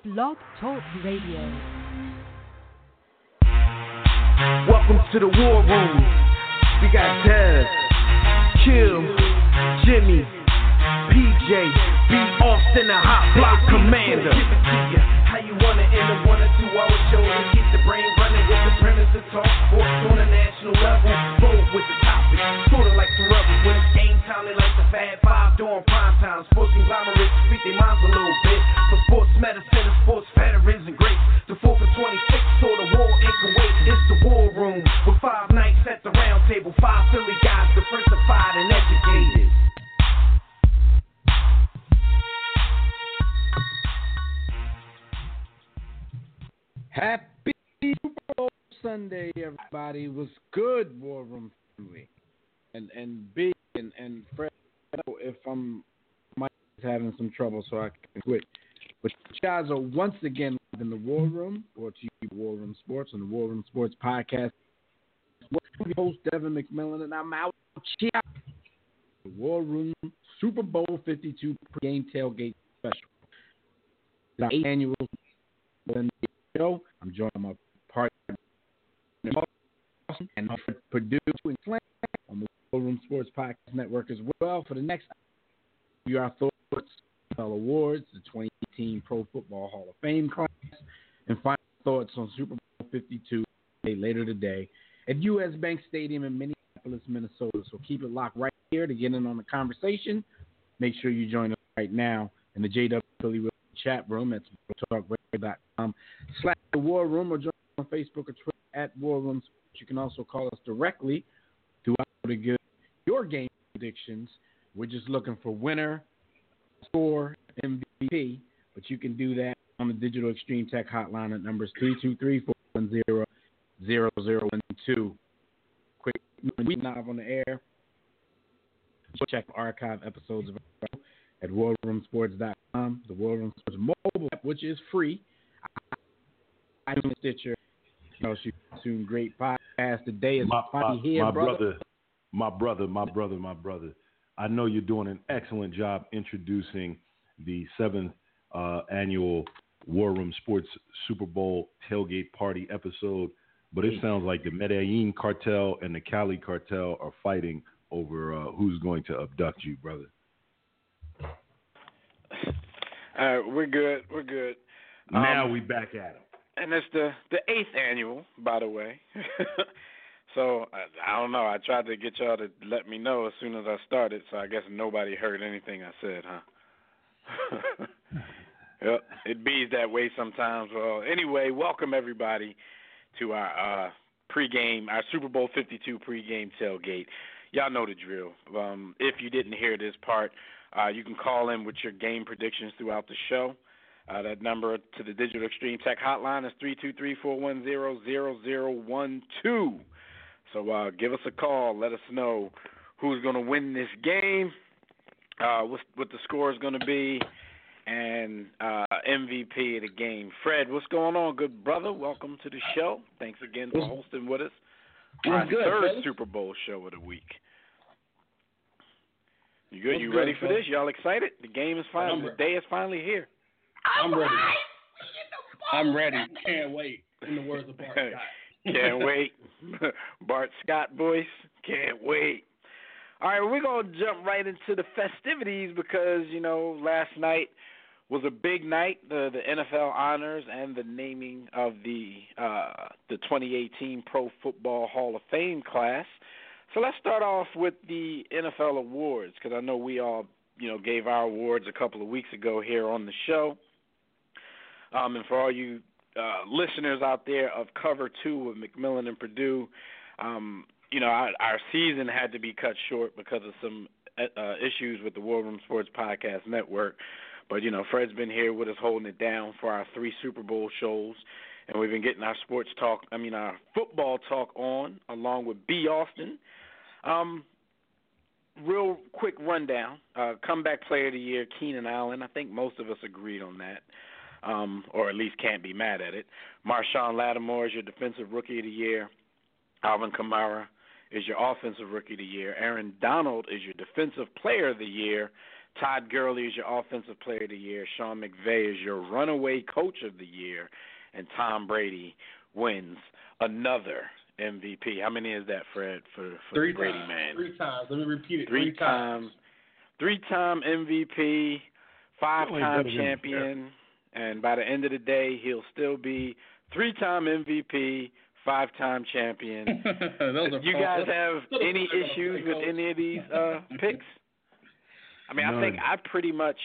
Blog Talk Radio. Welcome to the War Room. We got Dev, Kill, Jimmy, PJ, B. Austin, the Hot Block Commander. How you wanna end a 1 or 2 hour show to keep the brain running with the premise to talk sports on a national level? Bold with the topic, sorta like the rebels. When it's game time, they like the Fab Five during prime time. Sports conglomerates speak their minds a little bit. For sports medicine and sports veterans and greats. The 4 for 26, so the war in Kuwait. It's the War Room with 5 nights at the round table. 5 Philly guys, diversified and educated. Happy Super Bowl Sunday, everybody. Was good, War Room family, and Big and Fred. If I'm having some trouble, so I can quit. But you guys are once again in the War Room, brought to you by War Room Sports and the War Room Sports Podcast. I'm your host Devin McMillan, and I'm out here. The War Room Super Bowl 52 pregame tailgate special. It's our 8th annual show. I'm joined by my partner and Purdue and Slam on the War Room Sports Podcast Network as well. For the next view, our thoughts, NFL awards, the 2018 Pro Football Hall of Fame class, and final thoughts on Super Bowl 52 later today at U.S. Bank Stadium in Minneapolis, Minnesota. So keep it locked right here to get in on the conversation. Make sure you join us right now in the JW Philly chat room. That's talkradio.com/the-war room, or join us on Facebook or Twitter at War Room Sports. You can also call us directly to give your game predictions. We're just looking for winner, score, MVP, but you can do that on the Digital Extreme Tech hotline at numbers 323-410-0012. Quick, we live on the air. Check archive episodes of our show at warroomsports.com, the War Room Sports mobile app, which is free. I'm Stitcher. You know, soon great podcast. Today is funny here, brother. My brother. I know you're doing an excellent job introducing the 7th annual War Room Sports Super Bowl tailgate party episode, but it sounds like the Medellin cartel and the Cali cartel are fighting over who's going to abduct you, brother. We're good. Now we back at them. And it's the 8th annual, by the way. So, I don't know. I tried to get y'all to let me know as soon as I started, so I guess nobody heard anything I said, huh? Yep, it bees that way sometimes. Well, anyway, welcome everybody to our pregame, our Super Bowl 52 pregame tailgate. Y'all know the drill. If you didn't hear this part, you can call in with your game predictions throughout the show. That number to the Digital Extreme Tech hotline is 323-410-0012. So give us a call. Let us know who's going to win this game, what the score is going to be, and MVP of the game. Fred, what's going on, good brother? Welcome to the show. Thanks again for hosting with us. Our third Super Bowl show of the week. You good? You ready for this? Y'all excited? The game is finally, the day is finally here. I'm ready. I'm ready. Can't wait. In the words of Bart Scott. Can't wait. Bart Scott voice. Can't wait. All right, we're going to jump right into the festivities because, you know, last night was a big night, the NFL honors and the naming of the 2018 Pro Football Hall of Fame class. So let's start off with the NFL awards because I know we all, you know, gave our awards a couple of weeks ago here on the show. And for all you listeners out there of Cover 2 with McMillan and Purdue, you know, our season had to be cut short because of some issues with the War Room Sports Podcast Network. But, you know, Fred's been here with us holding it down for our 3 Super Bowl shows, and we've been getting our our football talk on, along with B. Austin. Real quick rundown. Comeback Player of the Year, Keenan Allen. I think most of us agreed on that. Or at least can't be mad at it. Marshawn Lattimore is your Defensive Rookie of the Year. Alvin Kamara is your Offensive Rookie of the Year. Aaron Donald is your Defensive Player of the Year. Todd Gurley is your Offensive Player of the Year. Sean McVay is your Runaway Coach of the Year. And Tom Brady wins another MVP. How many is that, Fred, for the Brady man? 3 times. Let me repeat it. 3 times. 3-time MVP, 5-time champion, and by the end of the day, he'll still be 3-time MVP, 5-time champion. You guys have any issues with any of these picks? I mean, I think I pretty much,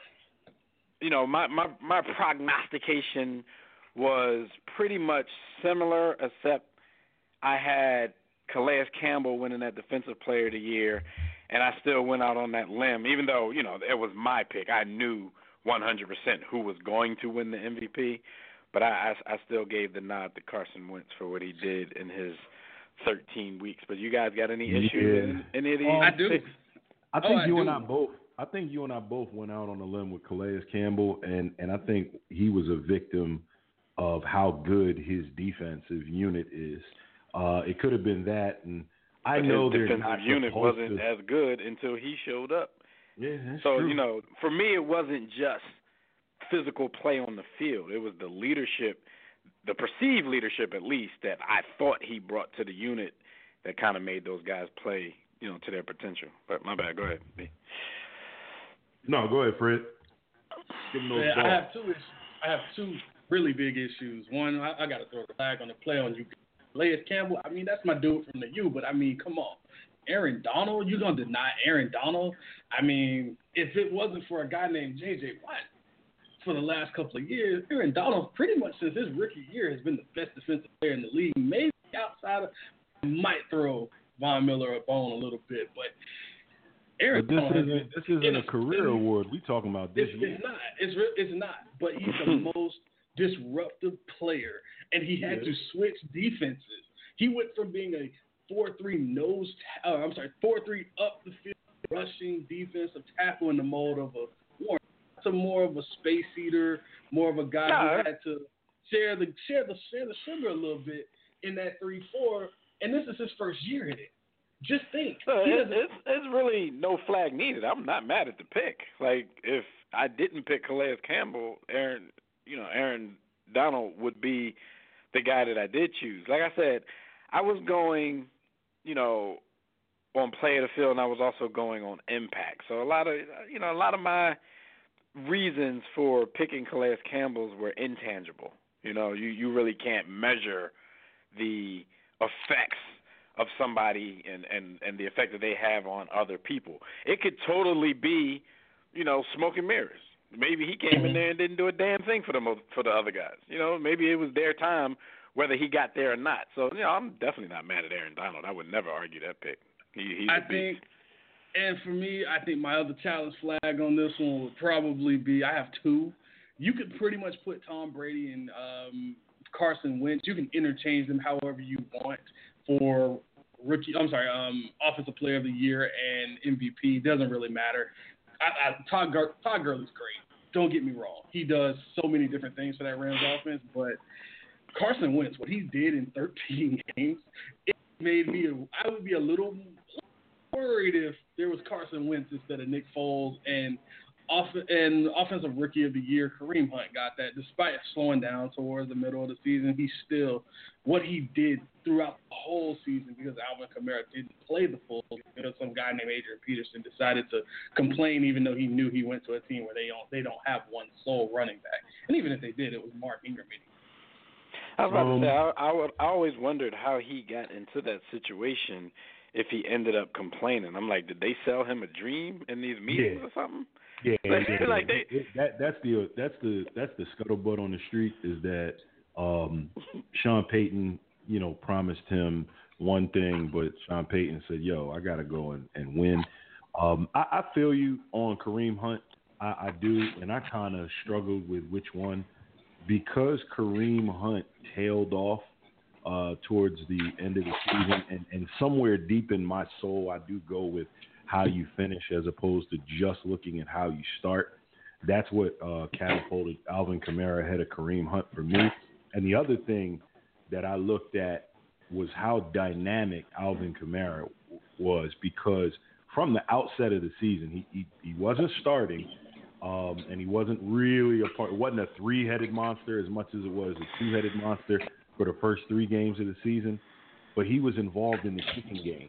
my prognostication was pretty much similar, except I had Calais Campbell winning that Defensive Player of the Year, and I still went out on that limb, even though, it was my pick. I knew 100% who was going to win the MVP, but I still gave the nod to Carson Wentz for what he did in his 13 weeks. But you guys got any issues with any of these? I do. Picks? I think you and I both went out on a limb with Calais Campbell, and I think he was a victim of how good his defensive unit is. It could have been that, and I know his they're not defensive unit wasn't to... as good until he showed up. Yeah, that's so true. For me, it wasn't just physical play on the field. It was the leadership, the perceived leadership at least, that I thought he brought to the unit that kind of made those guys play, to their potential. But my bad. Go ahead, B. No, go ahead, Fred. Give him those balls. I have two really big issues. One, I got to throw the flag on the play on you. Calais Campbell, I mean, that's my dude from the U, but I mean, come on. Aaron Donald, you're going to deny Aaron Donald? I mean, if it wasn't for a guy named J.J. Watt for the last couple of years, Aaron Donald pretty much since his rookie year has been the best defensive player in the league. Maybe outside of, might throw Von Miller a bone a little bit, but Aaron Donald. This isn't a career award. We talking about this year. It's not. But he's the most disruptive player, and he had to switch defenses. He went from being a 4-3 up the field rushing defensive tackle in the mode of a Warren to more of a space eater, more of a guy who had to share the sugar a little bit in that 3-4. And this is his first year in it. Just think. It's really no flag needed. I'm not mad at the pick. Like, if I didn't pick Calais Campbell, Aaron Donald would be the guy that I did choose. Like I said, I was going, on play of the field, and I was also going on impact. So a lot of my reasons for picking Calais Campbell's were intangible. You really can't measure the effects of somebody and the effect that they have on other people. It could totally be, smoke and mirrors. Maybe he came in there and didn't do a damn thing for the other guys. Maybe it was their time, whether he got there or not. So, I'm definitely not mad at Aaron Donald. I would never argue that pick. He's a beast. And for me, I think my other challenge flag on this one would probably be, I have two. You could pretty much put Tom Brady and Carson Wentz. You can interchange them however you want for Offensive Player of the Year and MVP. Doesn't really matter. Todd Gurley's great. Don't get me wrong. He does so many different things for that Rams offense, but Carson Wentz, what he did in 13 games, it made me I would be a little worried if there was Carson Wentz instead of Nick Foles, and Offensive Rookie of the Year, Kareem Hunt got that. Despite slowing down towards the middle of the season, what he did throughout the whole season, because Alvin Kamara didn't play the full season, because some guy named Adrian Peterson decided to complain, even though he knew he went to a team where they don't have one sole running back. And even if they did, it was Mark Ingram. I was about to say, I always wondered how he got into that situation if he ended up complaining. I'm like, did they sell him a dream in these meetings or something? Yeah, like that's the scuttlebutt on the street, is that Sean Payton, promised him one thing, but Sean Payton said, "Yo, I gotta go and win." I feel you on Kareem Hunt. I do, and I kind of struggled with which one, because Kareem Hunt tailed off towards the end of the season, and somewhere deep in my soul, I do go with how you finish as opposed to just looking at how you start. That's what catapulted Alvin Kamara ahead of Kareem Hunt for me. And the other thing that I looked at was how dynamic Alvin Kamara was, because from the outset of the season. He wasn't starting, and he wasn't really a part. It wasn't a three-headed monster as much as it was a two-headed monster for the first 3 games of the season, but he was involved in the kicking game.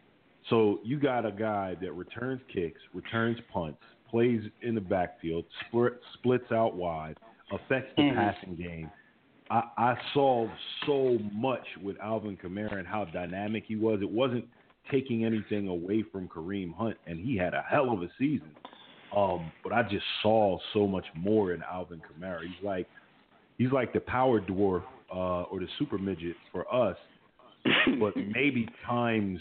So you got a guy that returns kicks, returns punts, plays in the backfield, splits out wide, affects the passing game. I saw so much with Alvin Kamara and how dynamic he was. It wasn't taking anything away from Kareem Hunt, and he had a hell of a season. But I just saw so much more in Alvin Kamara. He's like the power dwarf or the super midget for us, but maybe times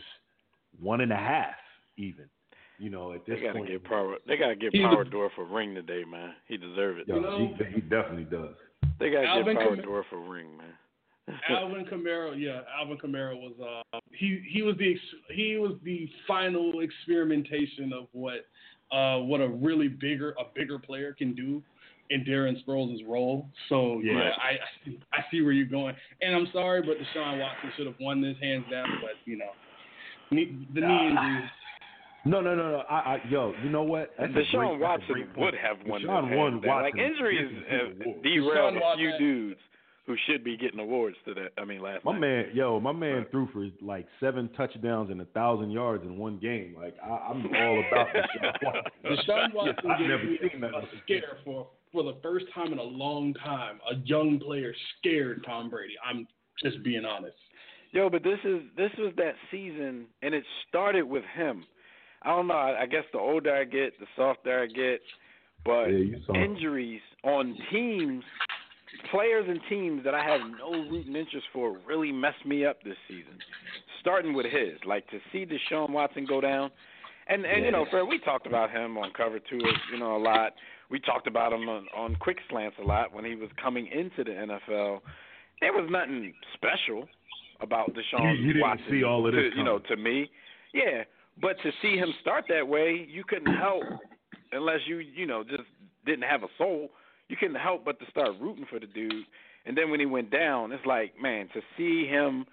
1.5 even. At this point, they gotta give Power Dwarf a ring today, man. He deserves it. He definitely does. They gotta give Power Dwarf a ring, man. Alvin Kamara was he was the final experimentation of what a really bigger player can do in Darren Sproles' role. So I see where you're going, and I'm sorry, but Deshaun Watson should have won this hands down. But the knee injury. No. You know what? Deshaun Watson would have won. Deshaun Watson. Like injuries derailed a few dudes who should be getting awards to that. Last night. My man threw for like 7 touchdowns and 1,000 yards in one game. Like I'm all about Deshaun Watson. Deshaun Watson I've never seen that a scare for the first time in a long time. A young player scared Tom Brady. I'm just being honest. But this was that season, and it started with him. I don't know. I guess the older I get, the softer I get. But injuries on teams, players and teams that I have no rooting interest for really messed me up this season. Starting with his. Like, to see Deshaun Watson go down. And Fred, we talked about him on Cover 2, a lot. We talked about him on Quick Slants a lot when he was coming into the NFL. There was nothing special about Deshaun you didn't Watson. See all of this to me. Yeah. But to see him start that way, you couldn't help, unless you just didn't have a soul, you couldn't help but to start rooting for the dude. And then when he went down, it's like, man, to see him,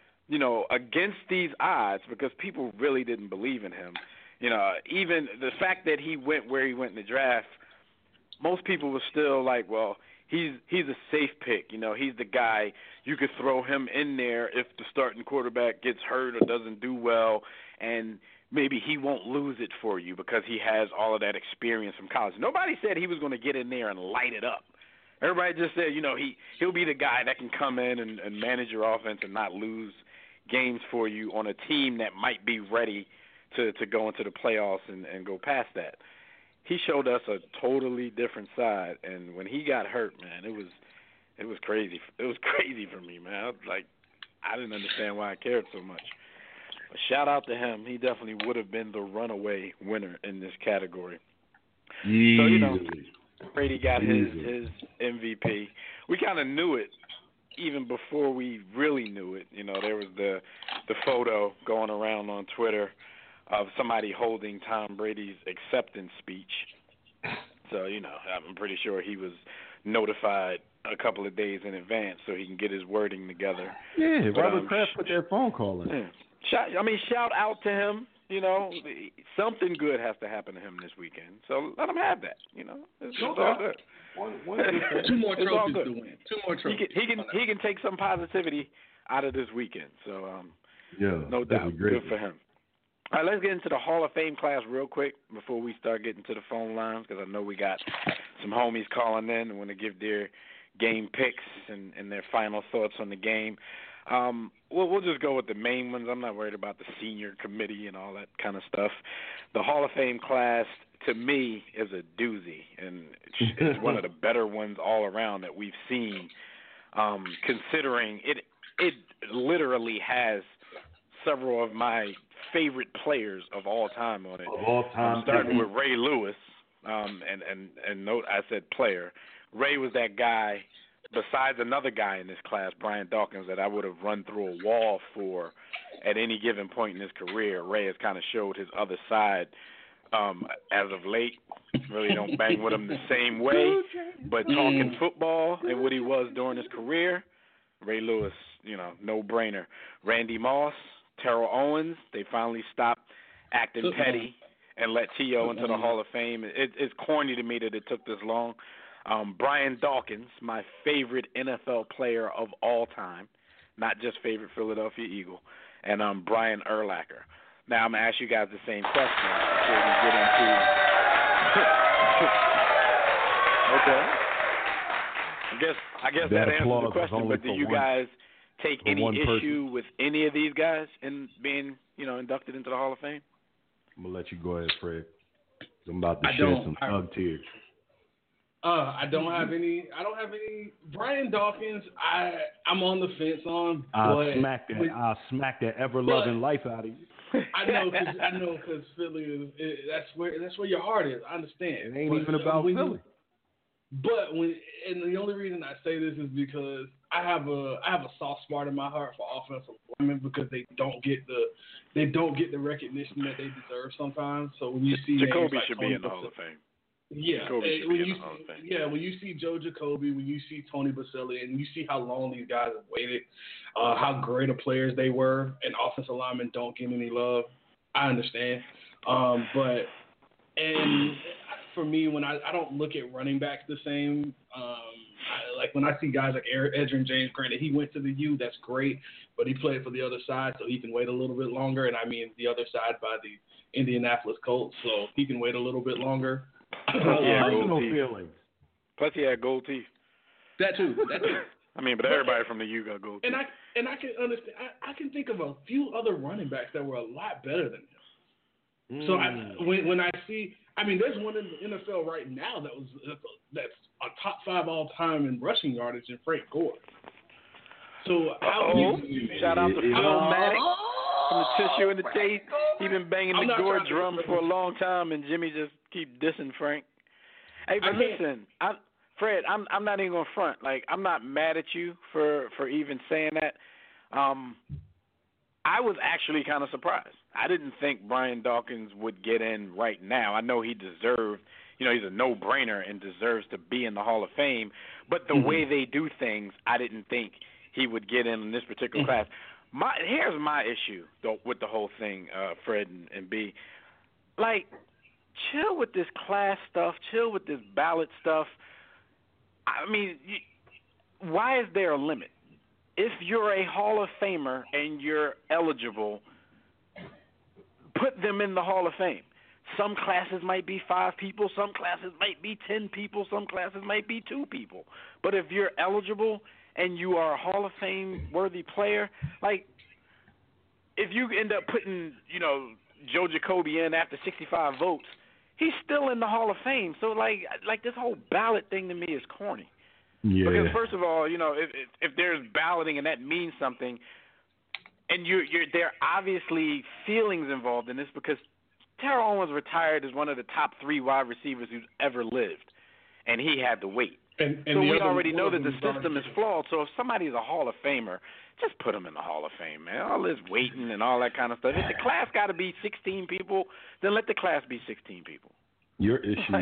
against these odds, because people really didn't believe in him. Even the fact that he went where he went in the draft, most people were still like, well, he's a safe pick. He's the guy you could throw him in there if the starting quarterback gets hurt or doesn't do well, and maybe he won't lose it for you because he has all of that experience from college. Nobody said he was going to get in there and light it up. Everybody just said, he'll be the guy that can come in and manage your offense and not lose games for you on a team that might be ready to go into the playoffs and go past that. He showed us a totally different side, and when he got hurt, man, it was crazy. It was crazy for me, man. I didn't understand why I cared so much. But shout out to him. He definitely would have been the runaway winner in this category. Easily. So, Brady got his MVP. We kind of knew it even before we really knew it. There was the photo going around on Twitter of somebody holding Tom Brady's acceptance speech. So, I'm pretty sure he was notified a couple of days in advance so he can get his wording together. Yeah, Robert Kraft put that phone call in. Yeah. Shout out to him. Something good has to happen to him this weekend. So let him have that. It's all good. Two more trophies to win. 2 more trophies. He can take some positivity out of this weekend. So no doubt, good for him. All right, let's get into the Hall of Fame class real quick before we start getting to the phone lines, because I know we got some homies calling in and want to give their game picks and their final thoughts on the game. We'll just go with the main ones. I'm not worried about the senior committee and all that kind of stuff. The Hall of Fame class, to me, is a doozy, and it's one of the better ones all around that we've seen, considering it literally has several of my favorite players of all time on it. Of all time. Starting with Ray Lewis, and note I said player. Ray was that guy, besides another guy in this class, Brian Dawkins, that I would have run through a wall for at any given point in his career. Ray has kind of showed his other side as of late. Really don't bang with him the same way, but talking football and what he was during his career, Ray Lewis, no-brainer. Randy Moss, Terrell Owens, they finally stopped acting petty and let T.O. into the Hall of Fame. It's corny to me that it took this long. Brian Dawkins, my favorite NFL player of all time, not just favorite Philadelphia Eagle, and Brian Urlacher. Now I'm going to ask you guys the same question before we get into Okay. I guess that answers the question, but do you guys take any issue with any of these guys in being, inducted into the Hall of Fame? I'm going to let you go ahead, Fred. I'm about to shed some thug tears. I don't have any. Brian Dawkins, I'm on the fence on. I'll smack that ever-loving life out of you. I know, because Philly that's where your heart is. I understand. It ain't even about Philly. And the only reason I say this is because I have a soft spot in my heart for offensive linemen because they don't get the recognition that they deserve sometimes. So when you see Jacoby like should be in the Hall of Fame. Yeah, when you see Joe Jacoby, when you see Tony Baselli, and you see how long these guys have waited, how great of players they were, and offensive linemen don't get any love, I understand. But for me, when I don't look at running backs the same, like when I see guys like Edgerrin James, granted he went to the U, that's great, but he played for the other side, so he can wait a little bit longer. And I mean the other side by the Indianapolis Colts, so he can wait a little bit longer. Plus he had gold teeth. That too. I mean, but everybody from the U got gold teeth. And I can understand. I can think of a few other running backs that were a lot better than him. So when I see, I mean, there's one in the NFL right now that's a top 5 all time in rushing yardage in Frank Gore. So shout out to Phil Maddox from the Tissue and the Taste. He's been banging the Gore drum for a long time, and Jimmy just keep dissing Frank. Hey, but listen, Fred, I'm not even gonna front. Like, I'm not mad at you for even saying that. I was actually kind of surprised. I didn't think Brian Dawkins would get in right now. I know he deserved, he's a no-brainer and deserves to be in the Hall of Fame. But the way they do things, I didn't think he would get in this particular class. Here's my issue though with the whole thing, Fred and B. Like, chill with this class stuff. Chill with this ballot stuff. I mean, why is there a limit? If you're a Hall of Famer and you're eligible, put them in the Hall of Fame. Some classes might be 5 people. Some classes might be 10 people. Some classes might be 2 people. But if you're eligible and you are a Hall of Fame worthy player, like, if you end up putting, Joe Jacoby in after 65 votes, he's still in the Hall of Fame. So, like this whole ballot thing to me is corny. Yeah. Because first of all, if there's balloting and that means something, and there are obviously feelings involved in this because Terrell Owens retired as one of the top 3 wide receivers who's ever lived, and he had to wait. And so we already know that the system is flawed. So if somebody's a Hall of Famer, just put him in the Hall of Fame, man. All this waiting and all that kind of stuff. If the class got to be 16 people, then let the class be 16 people. Your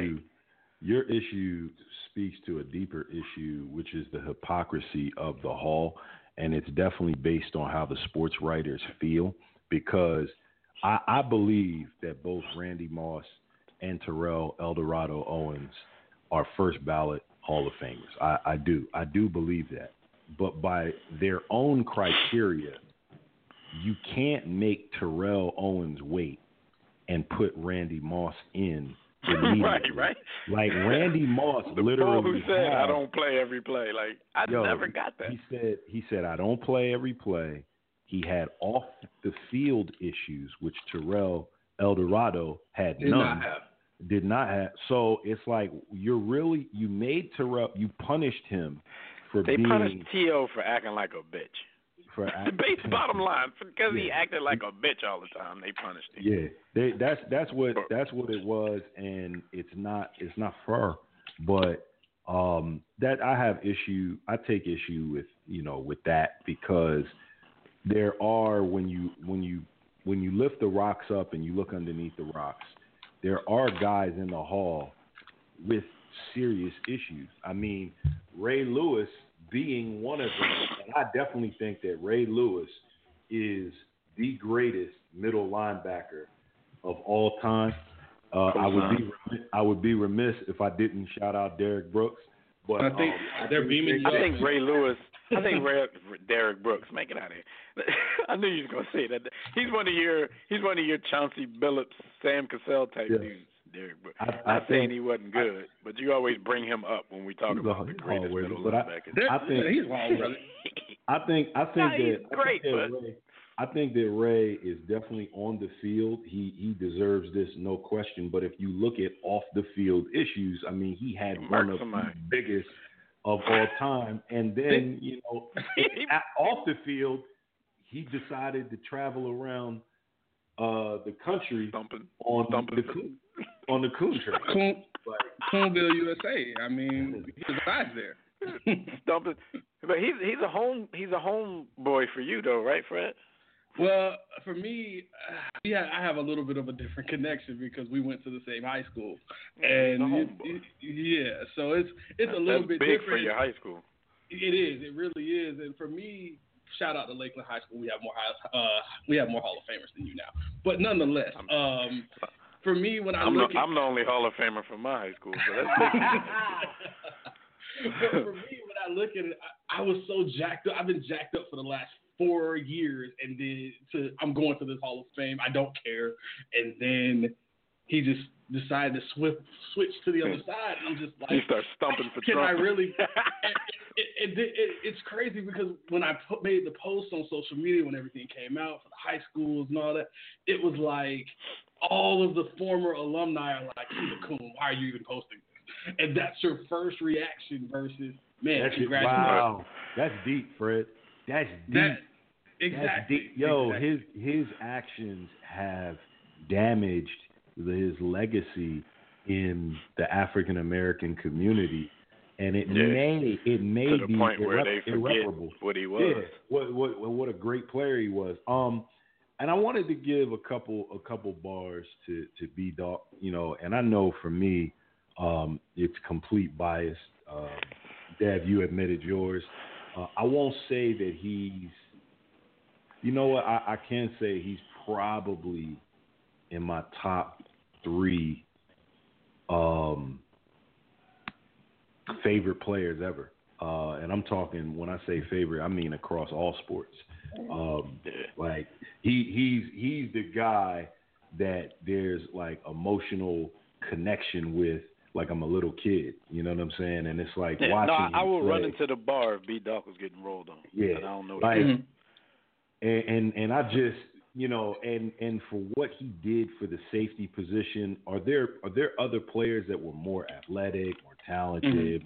issue speaks to a deeper issue, which is the hypocrisy of the Hall, and it's definitely based on how the sports writers feel, because I believe that both Randy Moss and Terrell Eldorado Owens are first ballot Hall of Famers. I do believe that. But by their own criteria, you can't make Terrell Owens wait and put Randy Moss in immediately. Right. Like, Randy Moss literally who said, I don't play every play. Like, I never got that. He said, I don't play every play. He had off the field issues, which Terrell Eldorado had none. Did not have. So it's like you made Terrell, you punished him for They punished T.O. for acting like a bitch. The base bottom line, because he acted like a bitch all the time, they punished him. Yeah, that's what it was, and it's not fair. But that I take issue with with that, because there are when you lift the rocks up and you look underneath the rocks, there are guys in the Hall with serious issues. I mean, Ray Lewis being one of them, and I definitely think that Ray Lewis is the greatest middle linebacker of all time. I would be remiss if I didn't shout out Derrick Brooks. But I think they're beaming you I up. think Ray Lewis. I think Derrick Brooks. Make it out of here. I knew you was gonna say that. He's one of your Chauncey Billups, Sam Cassell type dudes. Derrick Brooks. I'm saying he wasn't good, but you always bring him up when we talk about the greatest middle linebacker. I think he's wrong, brother. I think that Ray is definitely on the field. He deserves this, no question. But if you look at off the field issues, I mean, he had one of the biggest of all time. And then, off the field, he decided to travel around the country on the Coon train. Coonville, USA. I mean, he resides there. Stumping. But he's a home boy for you though, right, Fred? Well, for me, I have a little bit of a different connection because we went to the same high school, and so it's a little bit big different for your high school. It is. It really is. And for me, shout out to Lakeland High School. We have more Hall of Famers than you now, but nonetheless, for me, when I'm the only Hall of Famer from my high school, so that's big. But for me, when I look at it, I was so jacked up. I've been jacked up for the last 4 years, and then I'm going to this Hall of Fame. I don't care. And then he just decided to switch to the other side. And I'm just like, he starts stumping for can Trump. I really? It's crazy because when I made the post on social media when everything came out for the high schools and all that, it was like all of the former alumni are like, he's a coon. Why are you even posting this? And that's your first reaction versus, man, congratulations. Wow. That's deep, Fred. That's deep. Exactly. That's deep. Yo, his actions have damaged his legacy in the African American community, and it may to the be point where they forget irreparable. What he was. Yeah, what a great player he was. And I wanted to give a couple bars to B-Dog, and I know for me, it's complete bias. Dev, you admitted yours. I won't say that he's, I can say he's probably in my top 3 favorite players ever. And I'm talking, when I say favorite, I mean across all sports. Like he's the guy that there's like emotional connection with, like I'm a little kid, you know what I'm saying? And it's like watching. I will play. run into the bar if B-Dog was getting rolled on. Yeah, and I don't know. And I just, and for what he did for the safety position, are there other players that were more athletic, more talented?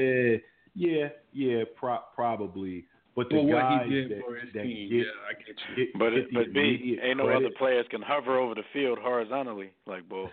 Probably. But the guys what he did that, for his that team, get, I get you. But B, ain't no credit. other players can hover over the field horizontally like Bull.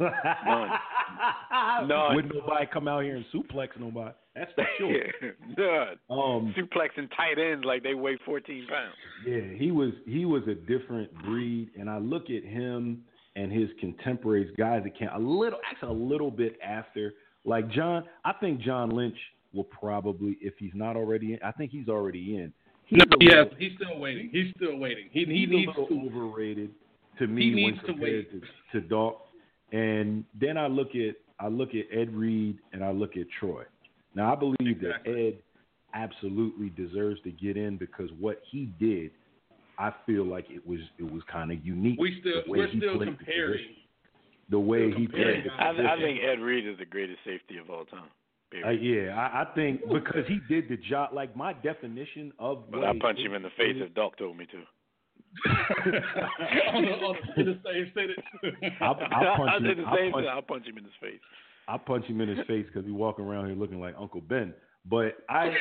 None. Wouldn't nobody come out here and suplex nobody? That's for sure. None. Suplexing tight ends like they weigh 14 pounds. Yeah, he was a different breed, and I look at him and his contemporaries, guys that came a little bit after, like John. I think John Lynch will probably, if he's not already in, I think he's already in. He's still waiting. He needs a little to overrated to me when compared to Doc. And then I look at Ed Reed and I look at Troy. Now I believe that Ed absolutely deserves to get in because what he did, I feel like it was kind of unique. We're still comparing. The way he played. I think Ed Reed is the greatest safety of all time. I think because he did the job. Like my definition of. But I punch him in the face if Doc told me to. I'll punch him in his face. I'll punch him in his face because he's walking around here looking like Uncle Ben. But I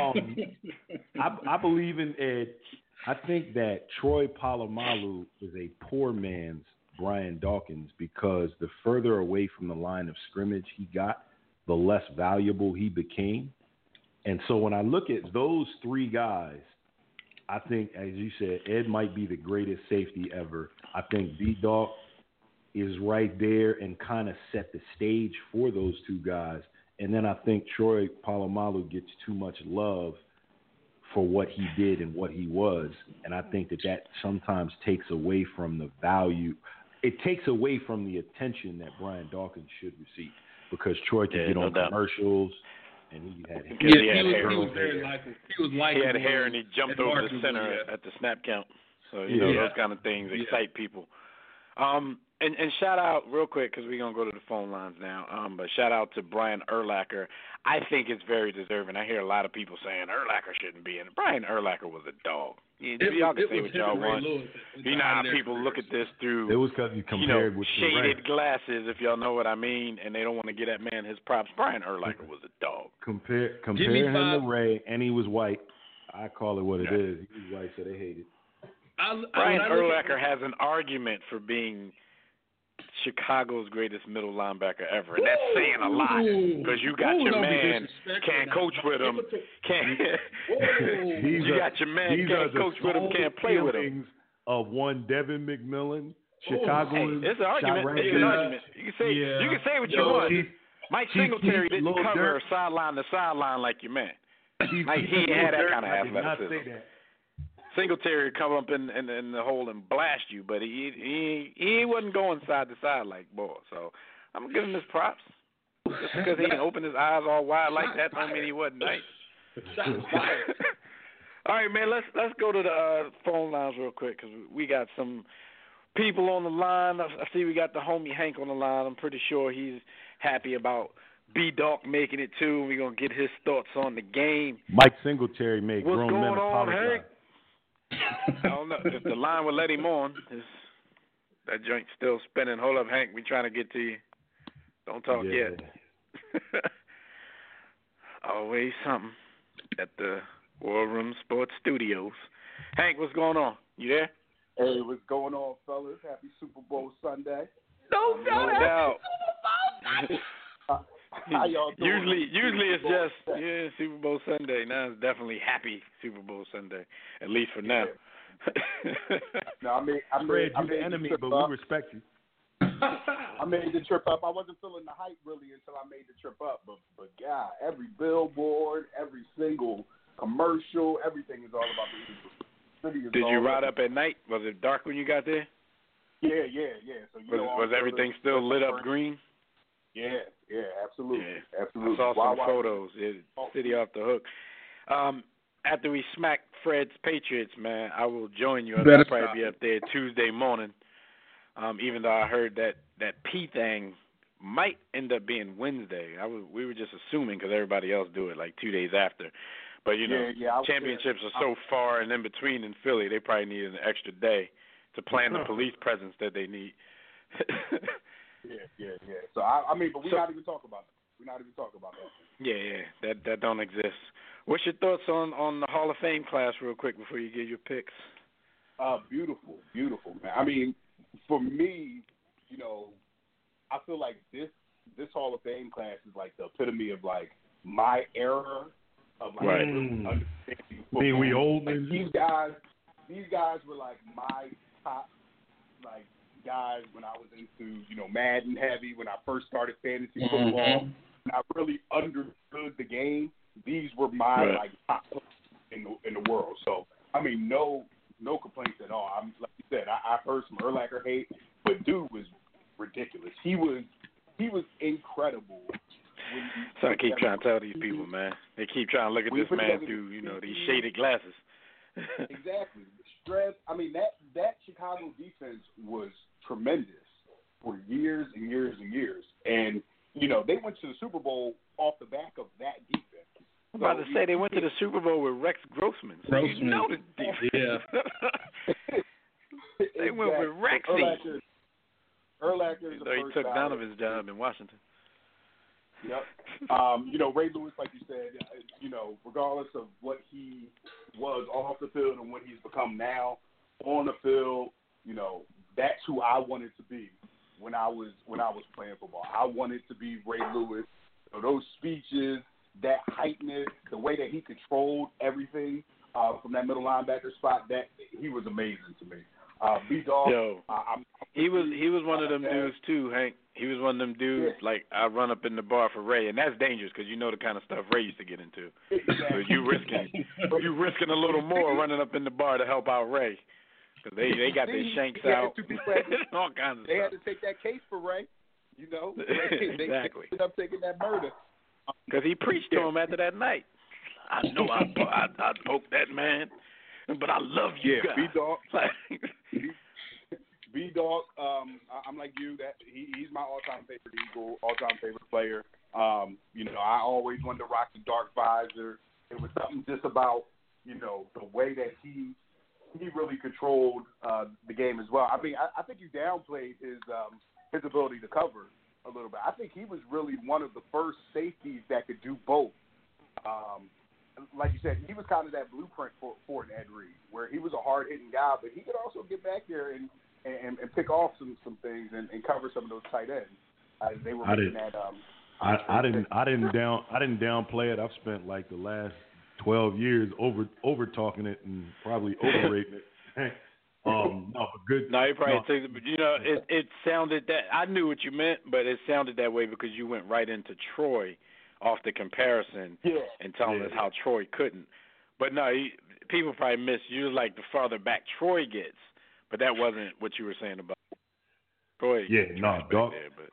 believe in Ed. I think that Troy Polamalu is a poor man's Brian Dawkins because the further away from the line of scrimmage he got, the less valuable he became. And so when I look at those 3 guys, I think, as you said, Ed might be the greatest safety ever. I think B-Dog is right there and kind of set the stage for those 2 guys. And then I think Troy Polamalu gets too much love for what he did and what he was. And I think that sometimes takes away from the value it takes away from the attention that Brian Dawkins should receive because Troy could get on commercials. And he had hair. He was very likable. He was likable. He had hair and he jumped over the center at the snap count. So, those kind of things excite people. And shout out real quick because we're going to go to the phone lines now. But shout out to Brian Urlacher. I think it's very deserving. I hear a lot of people saying Urlacher shouldn't be in it. Brian Urlacher was a dog. Y'all can say what y'all want. You know how people look at this through it was because you compared with shaded glasses, if y'all know what I mean, and they don't want to give that man his props. Brian Urlacher was a dog. Compare him to Ray, and he was white. I call it what it is. He was white, so they hate it. Brian Urlacher has an argument for being Chicago's greatest middle linebacker ever, and that's saying a lot because you got your man can't coach with him, you got your man can't coach with him, can't play with him. Of one Devin McMillan, Chicago. It's an argument. It's an argument. You can say what you want. Mike Singletary didn't cover sideline to sideline like your man. Like he had that kind of athleticism. Singletary come up in the hole and blast you, but he wasn't going side to side like Ball. So I'm giving him his props. Just because he didn't open his eyes all wide like that don't mean he wasn't nice. All right, man. Let's go to the phone lines real quick because we got some people on the line. I see we got the homie Hank on the line. I'm pretty sure he's happy about B-Dawk making it too. We're gonna get his thoughts on the game. Mike Singletary made What's grown men apologize. Hank? I don't know. If the line would let him on, that joint's still spinning. Hold up, Hank. We trying to get to you. Don't talk yet. Always something at the War Room Sports Studios. Hank, what's going on? You there? Hey, what's going on, fellas? Happy Super Bowl Sunday. No doubt. How y'all doing? Usually it's just Super Bowl Sunday. Now it's definitely happy Super Bowl Sunday, at least for now. No, I made the enemy, but we respect you. I made the trip up. I wasn't feeling the hype really until I made the trip up. But God, every billboard, every single commercial, everything is all about the Eagles. Did you ride up at night? Was it dark when you got there? Yeah. So was everything still lit up green? Yeah, absolutely. I saw some photos. City off the hook. After we smack Fred's Patriots, man, I will join you. I'll probably be up there Tuesday morning. Even though I heard that P thing might end up being Wednesday. We were just assuming because everybody else do it like 2 days after. But, championships are so far and in between in Philly, they probably need an extra day to plan the police presence that they need. Yeah. So, but we're not even talking about that. Yeah, that don't exist. What's your thoughts on the Hall of Fame class real quick before you give your picks? Beautiful, man. I mean, for me, I feel like this Hall of Fame class is like the epitome of like my era of like understanding football. Being we old like, these guys were like my top like guys when I was into Madden heavy when I first started fantasy football. When I really understood the game. These were my like top in the world. So I mean, no complaints at all. I'm like you said, I heard some Urlacher hate, but dude was ridiculous. He was incredible. So I keep trying to tell these people, man. They keep trying to look at this man through these shaded glasses. Exactly. Stress. I mean that Chicago defense was tremendous for years and years and years, and they went to the Super Bowl off the back of that defense. I was about to say they went to the Super Bowl with Rex Grossman. So you know the defense. Yeah. They went with Rexy. Urlacher is the he took Donovan's job in Washington. Yep. Ray Lewis, like you said, regardless of what he was off the field and what he's become now on the field, that's who I wanted to be when I was playing football. I wanted to be Ray Lewis. Those speeches, that heightness, the way that he controlled everything from that middle linebacker spot, that he was amazing to me. B-Dawg, he was one of them dudes too, Hank. He was one of them dudes like I run up in the bar for Ray, and that's dangerous because you know the kind of stuff Ray used to get into. Exactly. So you risking a little more running up in the bar to help out Ray. Because they got their shanks out. All kinds of they stuff. had to take that case for Ray. You know, Exactly. They ended up taking that murder. Because he preached to him after that night. I know I poked that man, but I love you guys. B-Dog. B-Dog, I'm like you. That he's my all-time favorite Eagle, all-time favorite player. You know, I always wanted to rock the dark visor. It was something just about, you know, the way that he really controlled the game as well. I mean, I think you downplayed his ability to cover a little bit. I think he was really one of the first safeties that could do both. Like you said, he was kind of that blueprint for an Ed Reed, where he was a hard-hitting guy, but he could also get back there and pick off some things and cover some of those tight ends. They were making that. I didn't downplay it. I've spent like the last 12 years over talking it and probably overrating it. No, but good. No, you probably took it, but you know, it sounded that I knew what you meant, but it sounded that way because you went right into Troy off the comparison and telling us how Troy couldn't. But no, people probably missed you like the farther back Troy gets, but that wasn't what you were saying about Troy. Yeah, no, Doc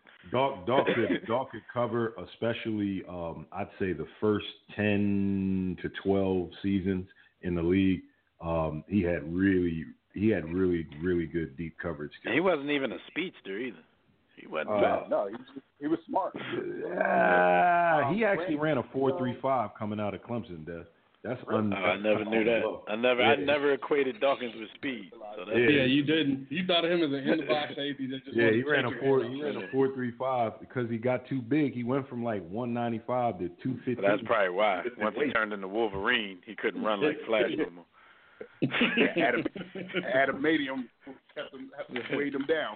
could cover, especially I'd say the first 10 to 12 seasons in the league. He had really good deep coverage skills. And he wasn't even a speedster either. He wasn't. No, he was smart. He actually ran a 4.35 coming out of Clemson, Des. I never knew that. I never equated Dawkins with speed. So that's you didn't. You thought of him as an in the box safety that just he ran a 4.35 because he got too big. He went from like 195 to 250. But that's probably why. Once he turned into Wolverine, he couldn't run like Flash no more. Adamantium kept him weighed him down.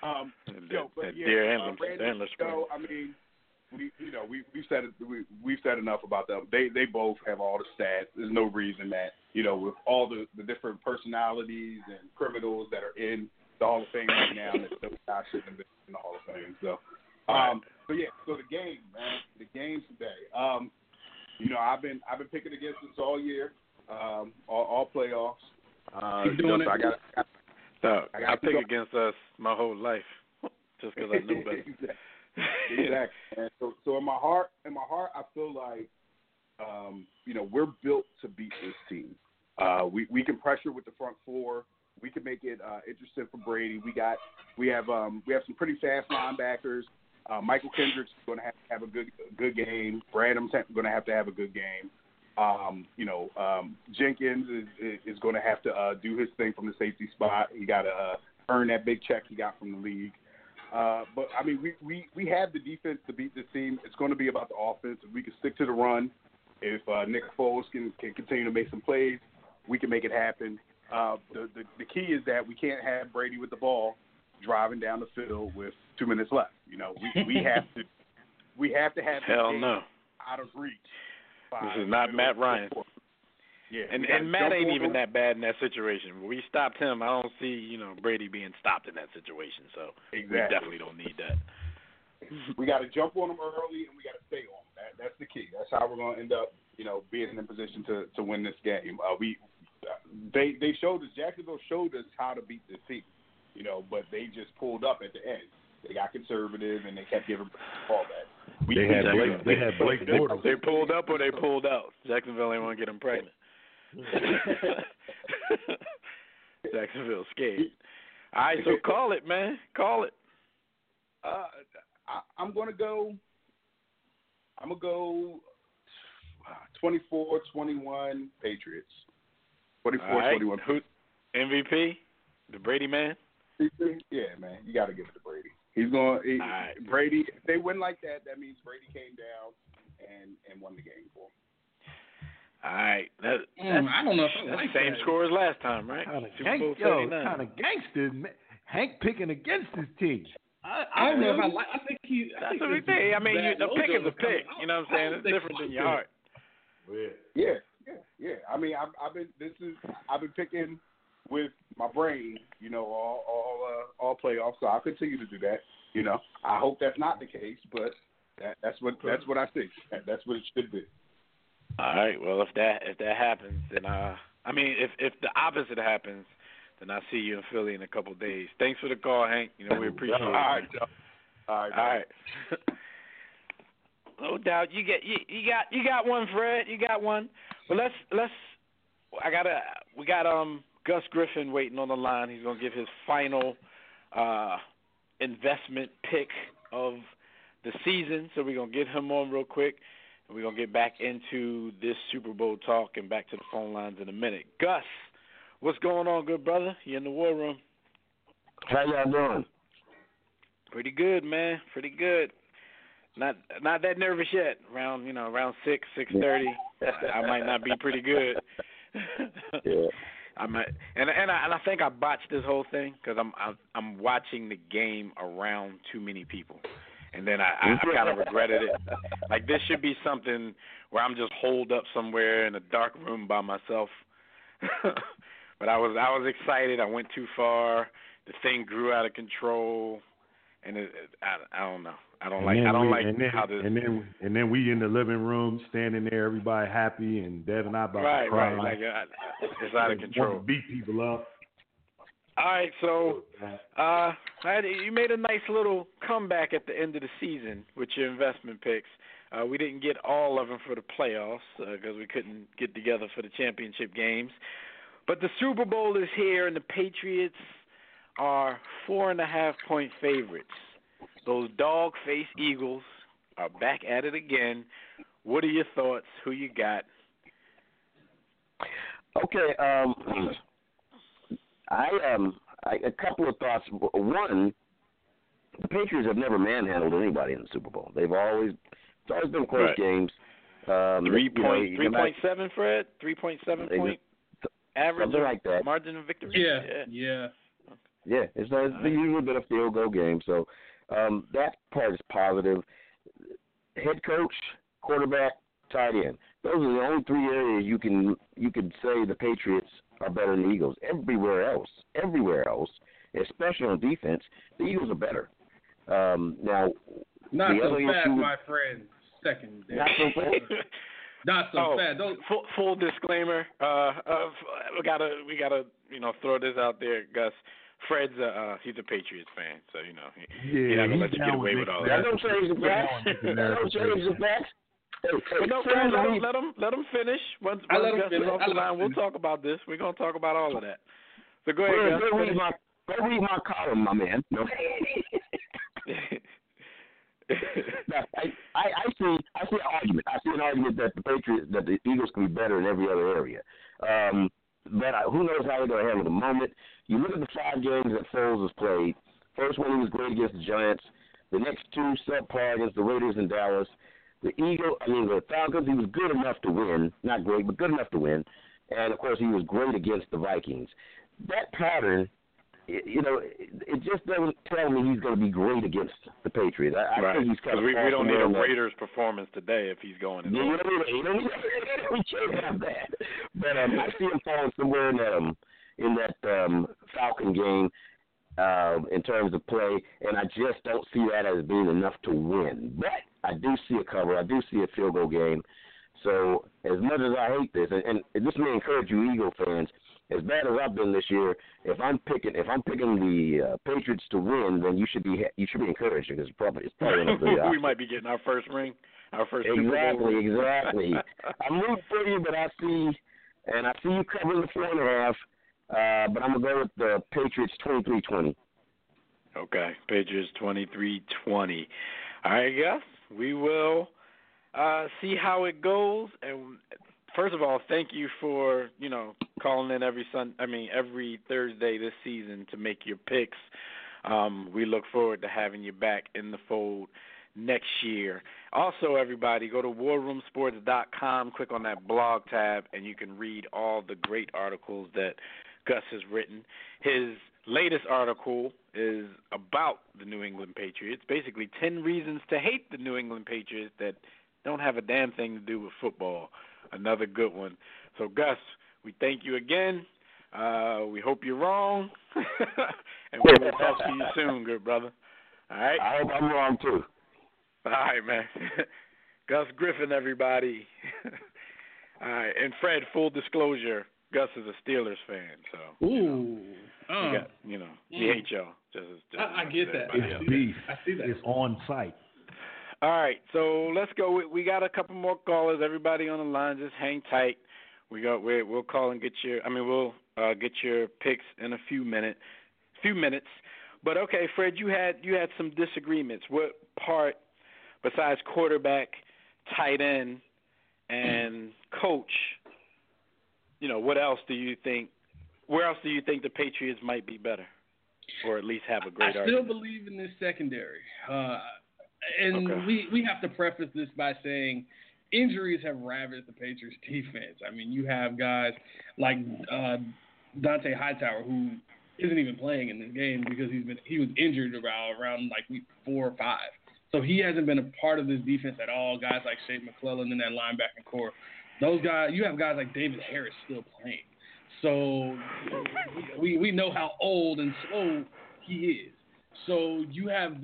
I mean, we've said enough about them. They both have all the stats. There's no reason that, you know, with all the different personalities and criminals that are in the Hall of Fame right now, that those guys shouldn't have been in the Hall of Fame. So, so the game, man, the games today. You know, I've been picking against us all year, all playoffs. Keep doing it. I pick against us my whole life just because I knew better. Exactly. And so in my heart, I feel like, you know, we're built to beat this team. We can pressure with the front four. We can make it interesting for Brady. We have some pretty fast linebackers. Michael Kendrick's going to have a good game. Bradham's going to have a good game. Jenkins is going to have to do his thing from the safety spot. He got to earn that big check he got from the league. But I mean, we have the defense to beat this team. It's going to be about the offense. If we can stick to the run, if Nick Foles can continue to make some plays, we can make it happen. The key is that we can't have Brady with the ball driving down the field with 2 minutes left. You know, we have to have hell no out of reach. This is not Matt Ryan. Yeah, and Matt ain't even that bad in that situation. When we stopped him, I don't see, you know, Brady being stopped in that situation. So we definitely don't need that. We got to jump on him early, and we got to stay on him. That's the key. That's how we're going to end up, you know, being in position to win this game. They showed us, Jacksonville showed us how to beat this team, you know, but they just pulled up at the end. They got conservative, and they kept giving the ball back. They had Blake Bortles. They pulled up or they pulled out. Jacksonville ain't want to get him pregnant. Jacksonville's scared. All right, so call it, man. Call it. I'm gonna go 24-21 Patriots. 24-21. Who MVP? The Brady man? Yeah, man. You got to give it to Brady. Brady. If they win like that, that means Brady came down and won the game for him. All right. I don't know if I like same that. score as last time, right? Kind of gangster. Hank picking against his team. I don't know if I like. I think he. That's what we think. I mean, a pick is a pick. You know what I'm saying? It's different than your heart. Yeah. I mean, I've been picking with my brain, you know, all playoffs. So I'll continue to do that. You know, I hope that's not the case, but that's what I think. That's what it should be. All right. Well, if that happens, then if the opposite happens, and I'll see you in Philly in a couple of days. Thanks for the call, Hank. We appreciate it. All right, Joe. All right. No doubt. You got one, Fred. You got one. Well, we got Gus Griffin waiting on the line. He's gonna give his final investment pick of the season. So we're gonna get him on real quick, and we're gonna get back into this Super Bowl talk and back to the phone lines in a minute. Gus, what's going on, good brother? You in the war room? How y'all doing? Pretty good, man. Pretty good. Not that nervous yet. Around 6:30, I might not be pretty good. Yeah. I might, and I think I botched this whole thing because I'm watching the game around too many people, and then I kind of regretted it. Like, this should be something where I'm just holed up somewhere in a dark room by myself. But I was excited. I went too far. The thing grew out of control, and I don't know. I don't like how this. And then we in the living room, standing there, everybody happy, and Dev and I about to cry. Right. It's out of control. Want to beat people up. All right, so you made a nice little comeback at the end of the season with your investment picks. We didn't get all of them for the playoffs because we couldn't get together for the championship games. But the Super Bowl is here, and the Patriots are 4.5-point favorites. Those dog-faced Eagles are back at it again. What are your thoughts? Who you got? Okay, a couple of thoughts. One, the Patriots have never manhandled anybody in the Super Bowl. It's always been close games. 3.7, Fred? 3.7 point average? Something like that. Margin of victory? Yeah. Yeah, it's usually been a field goal game, so that part is positive. Head coach, quarterback, tight end. Those are the only three areas you could say the Patriots are better than the Eagles. Everywhere else, especially on defense, the Eagles are better. Now, not so fast, my friend. Second. Not so fast. Not so fast. Full disclaimer. We gotta throw this out there, Gus. Fred's he's a Patriots fan, so he's not gonna let you get away with all that. Don't change the facts. But no, Fred, let him finish. Once Gus is off the line, we'll talk about this. We're gonna talk about all of that. So go ahead, Gus. Go read my column, my man. No. I see an argument. I see an argument that the Eagles can be better in every other area. But who knows how they're going to handle the moment. You look at the 5 games that Foles has played. First one, he was great against the Giants. The next 2, subpar against the Raiders and Dallas. The Falcons, he was good enough to win. Not great, but good enough to win. And, of course, he was great against the Vikings. That pattern, it just doesn't tell me he's going to be great against the Patriots. I think he's kind of we don't need a Raiders performance today if he's going. We can't have that. But I see him falling somewhere in that Falcon game in terms of play, and I just don't see that as being enough to win. But I do see a cover. I do see a field goal game. So as much as I hate this, and this may encourage you Eagle fans, as bad as I've been this year, if I'm picking the Patriots to win, then you should be encouraged because it's probably we might be getting our first ring, our first Exactly. I'm rooting for you, but I see you covering the 4.5. But I'm gonna go with the Patriots 23-20. Okay, Patriots 23-20. All right, Gus, we will see how it goes. And first of all, thank you for calling in every Thursday this season to make your picks. We look forward to having you back in the fold next year. Also, everybody, go to warroomsports.com, click on that blog tab, and you can read all the great articles that Gus has written. His latest article is about the New England Patriots, basically 10 reasons to hate the New England Patriots that don't have a damn thing to do with football. Another good one. So, Gus, we thank you again. We hope you're wrong, and we will talk to you soon, good brother. All right? I hope I'm wrong, too. All right, man. Gus Griffin, everybody. All right, and Fred, full disclosure, Gus is a Steelers fan, so. Ooh. He hates y'all. I get that. It's beef. I see that. It's on site. All right, so let's go. We got a couple more callers. Everybody on the line, just hang tight. We'll call and get we'll get your picks in a few minutes. But okay, Fred, you had some disagreements. What part, besides quarterback, tight end, and coach, what else do you think? Where else do you think the Patriots might be better, or at least have a great argument? I still believe in this secondary. And we have to preface this by saying injuries have ravaged the Patriots defense. I mean, you have guys like Dante Hightower, who isn't even playing in this game because he was injured around like week 4 or 5. So he hasn't been a part of this defense at all. Guys like Shea McClellan in that linebacking core. Those guys, you have guys like David Harris still playing. So we know how old and slow he is. So you have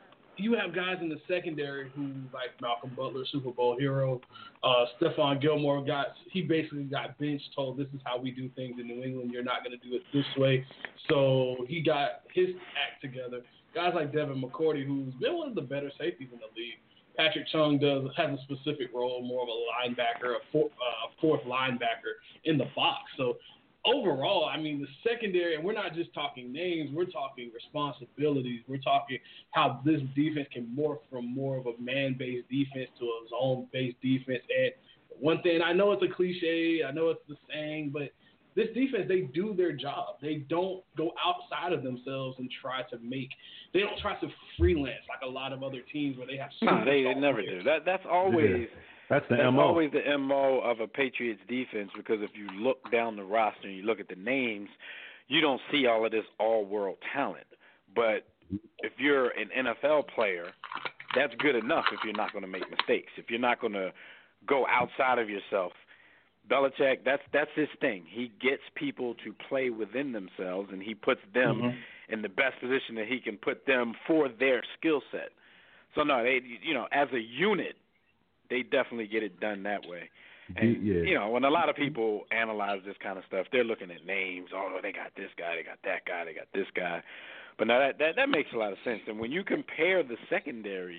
guys in the secondary who, like Malcolm Butler, Super Bowl hero, Stephon Gilmore he basically got benched, told this is how we do things in New England. You're not going to do it this way. So he got his act together. Guys like Devin McCourty, who's been one of the better safeties in the league. Patrick Chung has a specific role, more of a linebacker, a fourth linebacker in the box. So overall, I mean, the secondary, and we're not just talking names, we're talking responsibilities. We're talking how this defense can morph from more of a man-based defense to a zone-based defense. And one thing, I know it's a cliche, I know it's the saying, but this defense, they do their job. They don't go outside of themselves and they don't try to freelance like a lot of other teams where they have. No, they never do. That's always. That's the That's MO. always the MO of a Patriots defense, because if you look down the roster and you look at the names, you don't see all of this all-world talent. But if you're an NFL player, that's good enough if you're not going to make mistakes, if you're not going to go outside of yourself. Belichick, that's his thing. He gets people to play within themselves, and he puts them in the best position that he can put them for their skill set. So, no, they, as a unit, they definitely get it done that way. And, when a lot of people analyze this kind of stuff, they're looking at names. Oh, they got this guy, they got that guy, they got this guy. But now that makes a lot of sense. And when you compare the secondaries,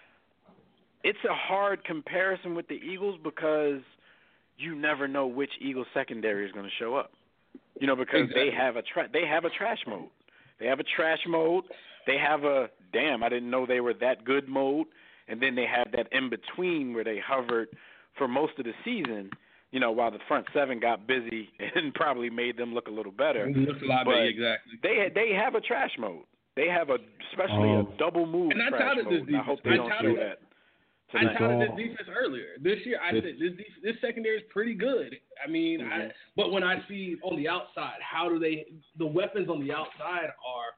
it's a hard comparison with the Eagles because you never know which Eagles secondary is going to show up. Because they have a trash mode. They have a trash mode. They have a I didn't know they were that good mode. And then they have that in-between where they hovered for most of the season, while the front seven got busy and probably made them look a little better. It looked a lot better, exactly. They have a trash mode. They have especially a double move and trash mode. And I hope they don't do that. I touted this defense earlier. This year, I said this secondary is pretty good. I mean, but when I see on the outside, the weapons on the outside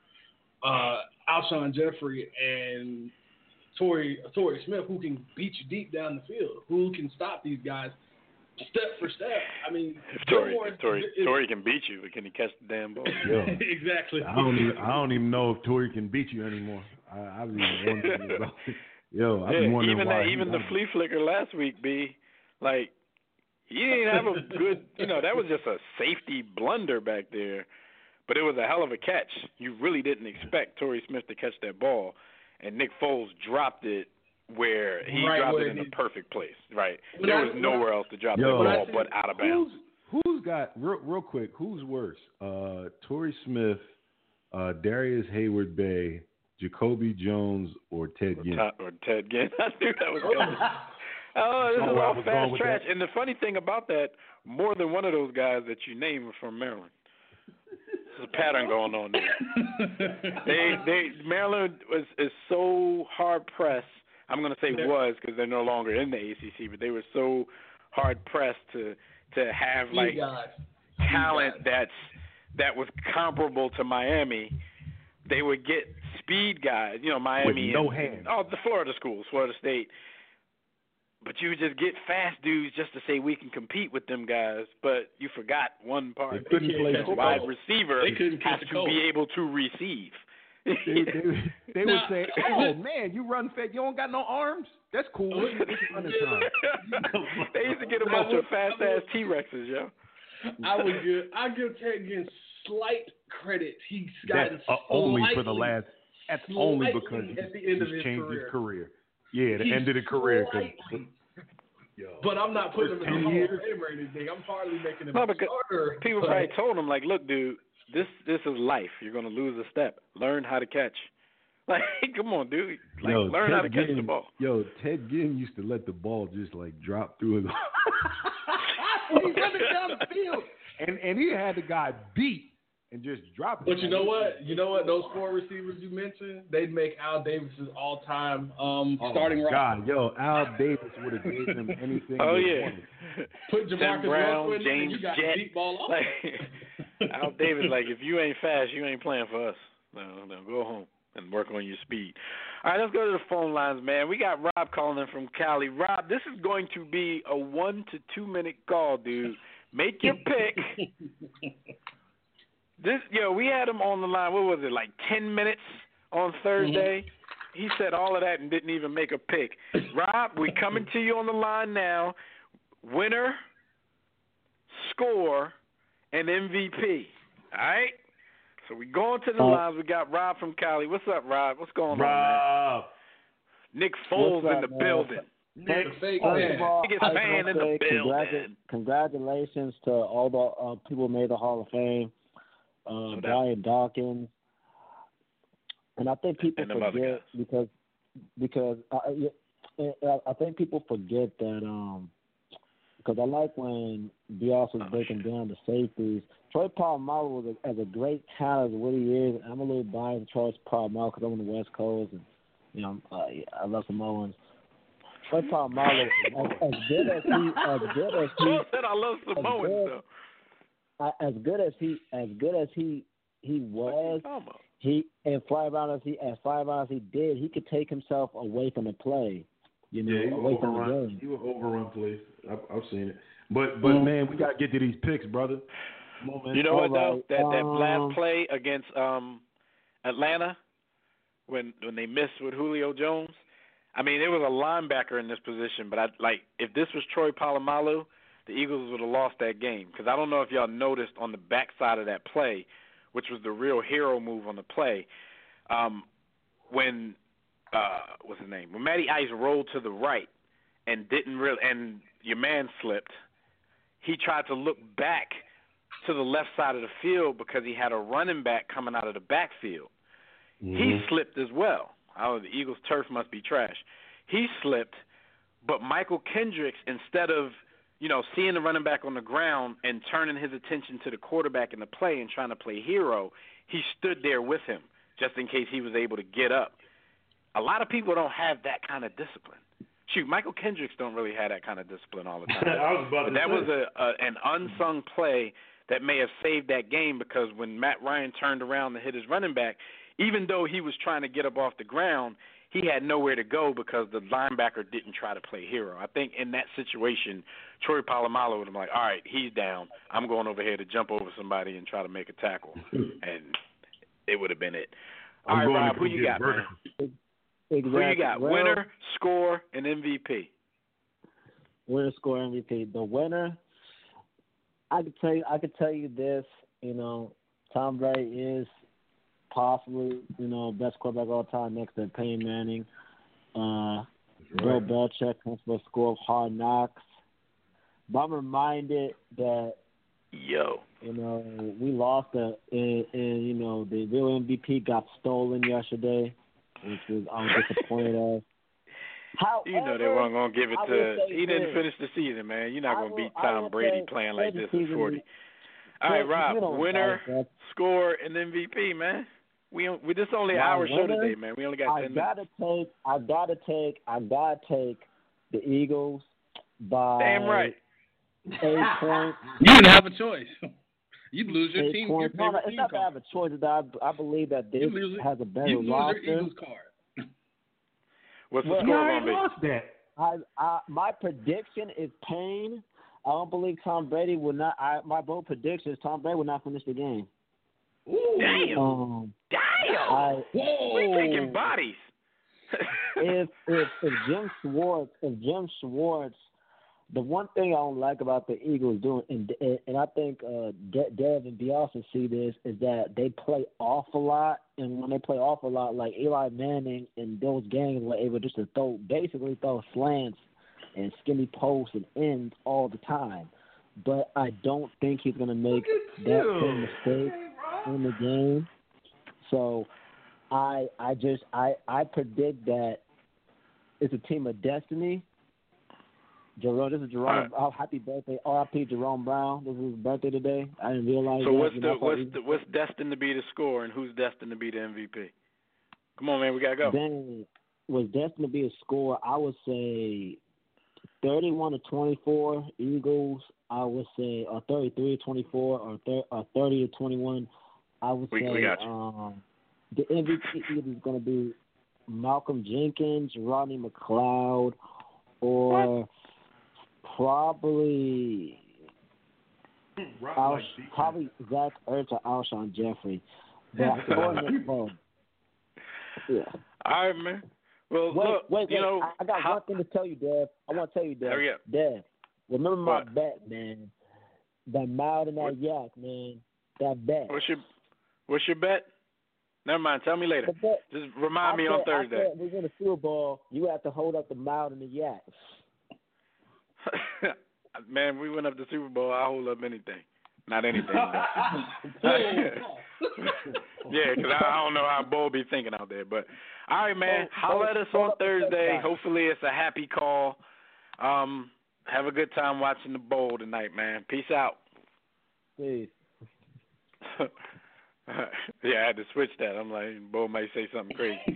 are Alshon Jeffrey and Torrey Smith, who can beat you deep down the field, who can stop these guys step for step. I mean, if Torrey can beat you, but can he catch the damn ball? Exactly. I don't even know if Torrey can beat you anymore. I was even wondering about it. I've been wondering why. Even the flea flicker last week, B, like, he didn't have a good, that was just a safety blunder back there, but it was a hell of a catch. You really didn't expect Torrey Smith to catch that ball, and Nick Foles dropped it where he dropped it in the perfect place, right? There was nowhere else to drop that ball but out of bounds. Who's got, real quick, who's worse, Torrey Smith, Darius Hayward-Bay, Jacoby Jones, or Ted Ginn? Or Ted Ginn. I knew that was coming. This is all fast trash. And the funny thing about that, more than one of those guys that you name are from Maryland. There's a pattern going on there. Maryland is so hard pressed. I'm going to say was because they're no longer in the ACC, but they were so hard pressed to have like talent that was comparable to Miami. They would get speed guys, Miami. With no hands. The Florida schools, Florida State. But you would just get fast dudes just to say we can compete with them guys, but you forgot one part. They couldn't play wide receiver has to be able to receive. They would say, "Oh man, you run fast. You don't got no arms. That's cool. Running time." They used to get a bunch of fast ass T-Rexes, yo. I give Ted Ginn slight credit. He's gotten only for the last. That's only because at the end of he's his changed career. his career. Yeah, the end of the career. But I'm not putting him in the Hall of years. Fame or anything. I'm hardly making him No, a because starter. people probably told him, like, look, dude, this is life. You're going to lose a step. Learn how to catch. Like, come on, dude. Like, learn how to catch the ball. Yo, Ted Ginn used to let the ball just, like, drop through his He's running down the field. And he had the guy beat and just drop it. But you know what? Those 4 receivers you mentioned, they'd make Al Davis's all-time starting roster. God, yo, Al Davis would have given him anything. Oh, he yeah. wanted. Put Jamarcus Brown, Russell in there, James you got Jett. the deep ball off. Like, Al Davis, like, if you ain't fast, you ain't playing for us. No, go home and work on your speed. All right, let's go to the phone lines, man. We got Rob calling in from Cali. Rob, this is going to be a 1 to 2 minute call, dude. Make your pick. We had him on the line, what was it, like 10 minutes on Thursday? He said all of that and didn't even make a pick. Rob, we coming to you on the line now. Winner, score, and MVP. All right? So we going to the lines. We got Rob from Cali. What's up, Rob? What's going on, man? Nick Foles in the building. Nick, First of all, biggest fan in the building. Congratulations to all the people who made the Hall of Fame. Brian Dawkins. And I think people forget because I think people forget that because I like when Bias was breaking down the safeties. Troy Polamalu was as a great talent as what he is. I'm a little biased to Troy Polamalu because I'm on the West Coast and I love Samoans. Troy Polamalu, as good as he said I love Samoans though. As good as he was, he and fly around as he did, he could take himself away from the play. Away from the game. He would overrun plays. I've seen it. But man, we gotta get to these picks, brother. Come on, man. You know what though? That last play against Atlanta when they missed with Julio Jones. I mean, it was a linebacker in this position, but if this was Troy Polamalu, the Eagles would have lost that game. Because I don't know if y'all noticed on the backside of that play, which was the real hero move on the play, when what's his name? When Matty Ice rolled to the right and and your man slipped, he tried to look back to the left side of the field because he had a running back coming out of the backfield. Mm-hmm. He slipped as well. The Eagles' turf must be trash. He slipped, but Michael Kendricks, instead of seeing the running back on the ground and turning his attention to the quarterback in the play and trying to play hero, he stood there with him just in case he was able to get up. A lot of people don't have that kind of discipline. Shoot, Michael Kendricks don't really have that kind of discipline all the time. But that was an unsung play that may have saved that game because when Matt Ryan turned around to hit his running back, even though he was trying to get up off the ground, he had nowhere to go because the linebacker didn't try to play hero. I think in that situation, Troy Polamalu would have been like, all right, he's down. I'm going over here to jump over somebody and try to make a tackle. And it would have been it. All right, Rob, who you got, man? Exactly. Who you got? Well, winner, score, and MVP. Winner, score, MVP. The winner, I could tell you this, Tom Brady is possibly, best quarterback of all time next to Peyton Manning. Bill Belichick comes for a score of Hard Knocks. But I'm reminded that we lost the real MVP got stolen yesterday, which I'm disappointed of. However, they weren't going to give it to – he didn't finish the season, man. You're not going to beat Tom Brady playing like this at 40. All right, Rob, winner, score, and MVP, man. This is only an hour show today, man. We only got 10 minutes. I gotta take the Eagles by damn right 8 points. You didn't have a choice. You'd lose your team. It's not that I have a choice. I believe that this has a better roster. You lose your Eagles card. What's the score going to be? Lost that. My prediction is Payne. I don't believe Tom Brady will not. My bold prediction is Tom Brady will not finish the game. Ooh. Damn! We're taking bodies. if Jim Schwartz the one thing I don't like about the Eagles doing, and I think Dev and Bielsa see this, is that they play off a lot, and when they play off a lot, like Eli Manning and those gangs were able just to basically throw slants and skinny posts and ends all the time. But I don't think he's going to make that same mistake in the game. So I predict that it's a team of destiny. Jerome, this is Jerome. Oh, happy birthday, R.I.P. Jerome Brown. This is his birthday today. I didn't realize. So what's destined to be the score, and who's destined to be the MVP? Come on, man, we gotta go. Then was destined to be a score. I would say 31-24 Eagles. I would say 33-24 or 30-21. I would say we got you. The MVP is going to be Malcolm Jenkins, Rodney McLeod, or probably Zach Ertz or Alshon Jeffrey. But yeah. All right, man. Well, wait. You know, I got one thing to tell you, Dev. I want to tell you, Dev. Dev, remember my bet, man. That mild and that yak, man. That bet. What's your bet? Never mind. Tell me later. Just remind me on Thursday. We win the Super Bowl. You have to hold up the mild and the yak. Man, we went up the Super Bowl. I hold up anything. Not anything. Yeah, because I don't know how Bo be thinking out there. But, all right, man. Holler at us on Thursday. Hopefully it's a happy call. Have a good time watching the bowl tonight, man. Peace out. Peace. Yeah, I had to switch that. I'm like, Bo might say something crazy.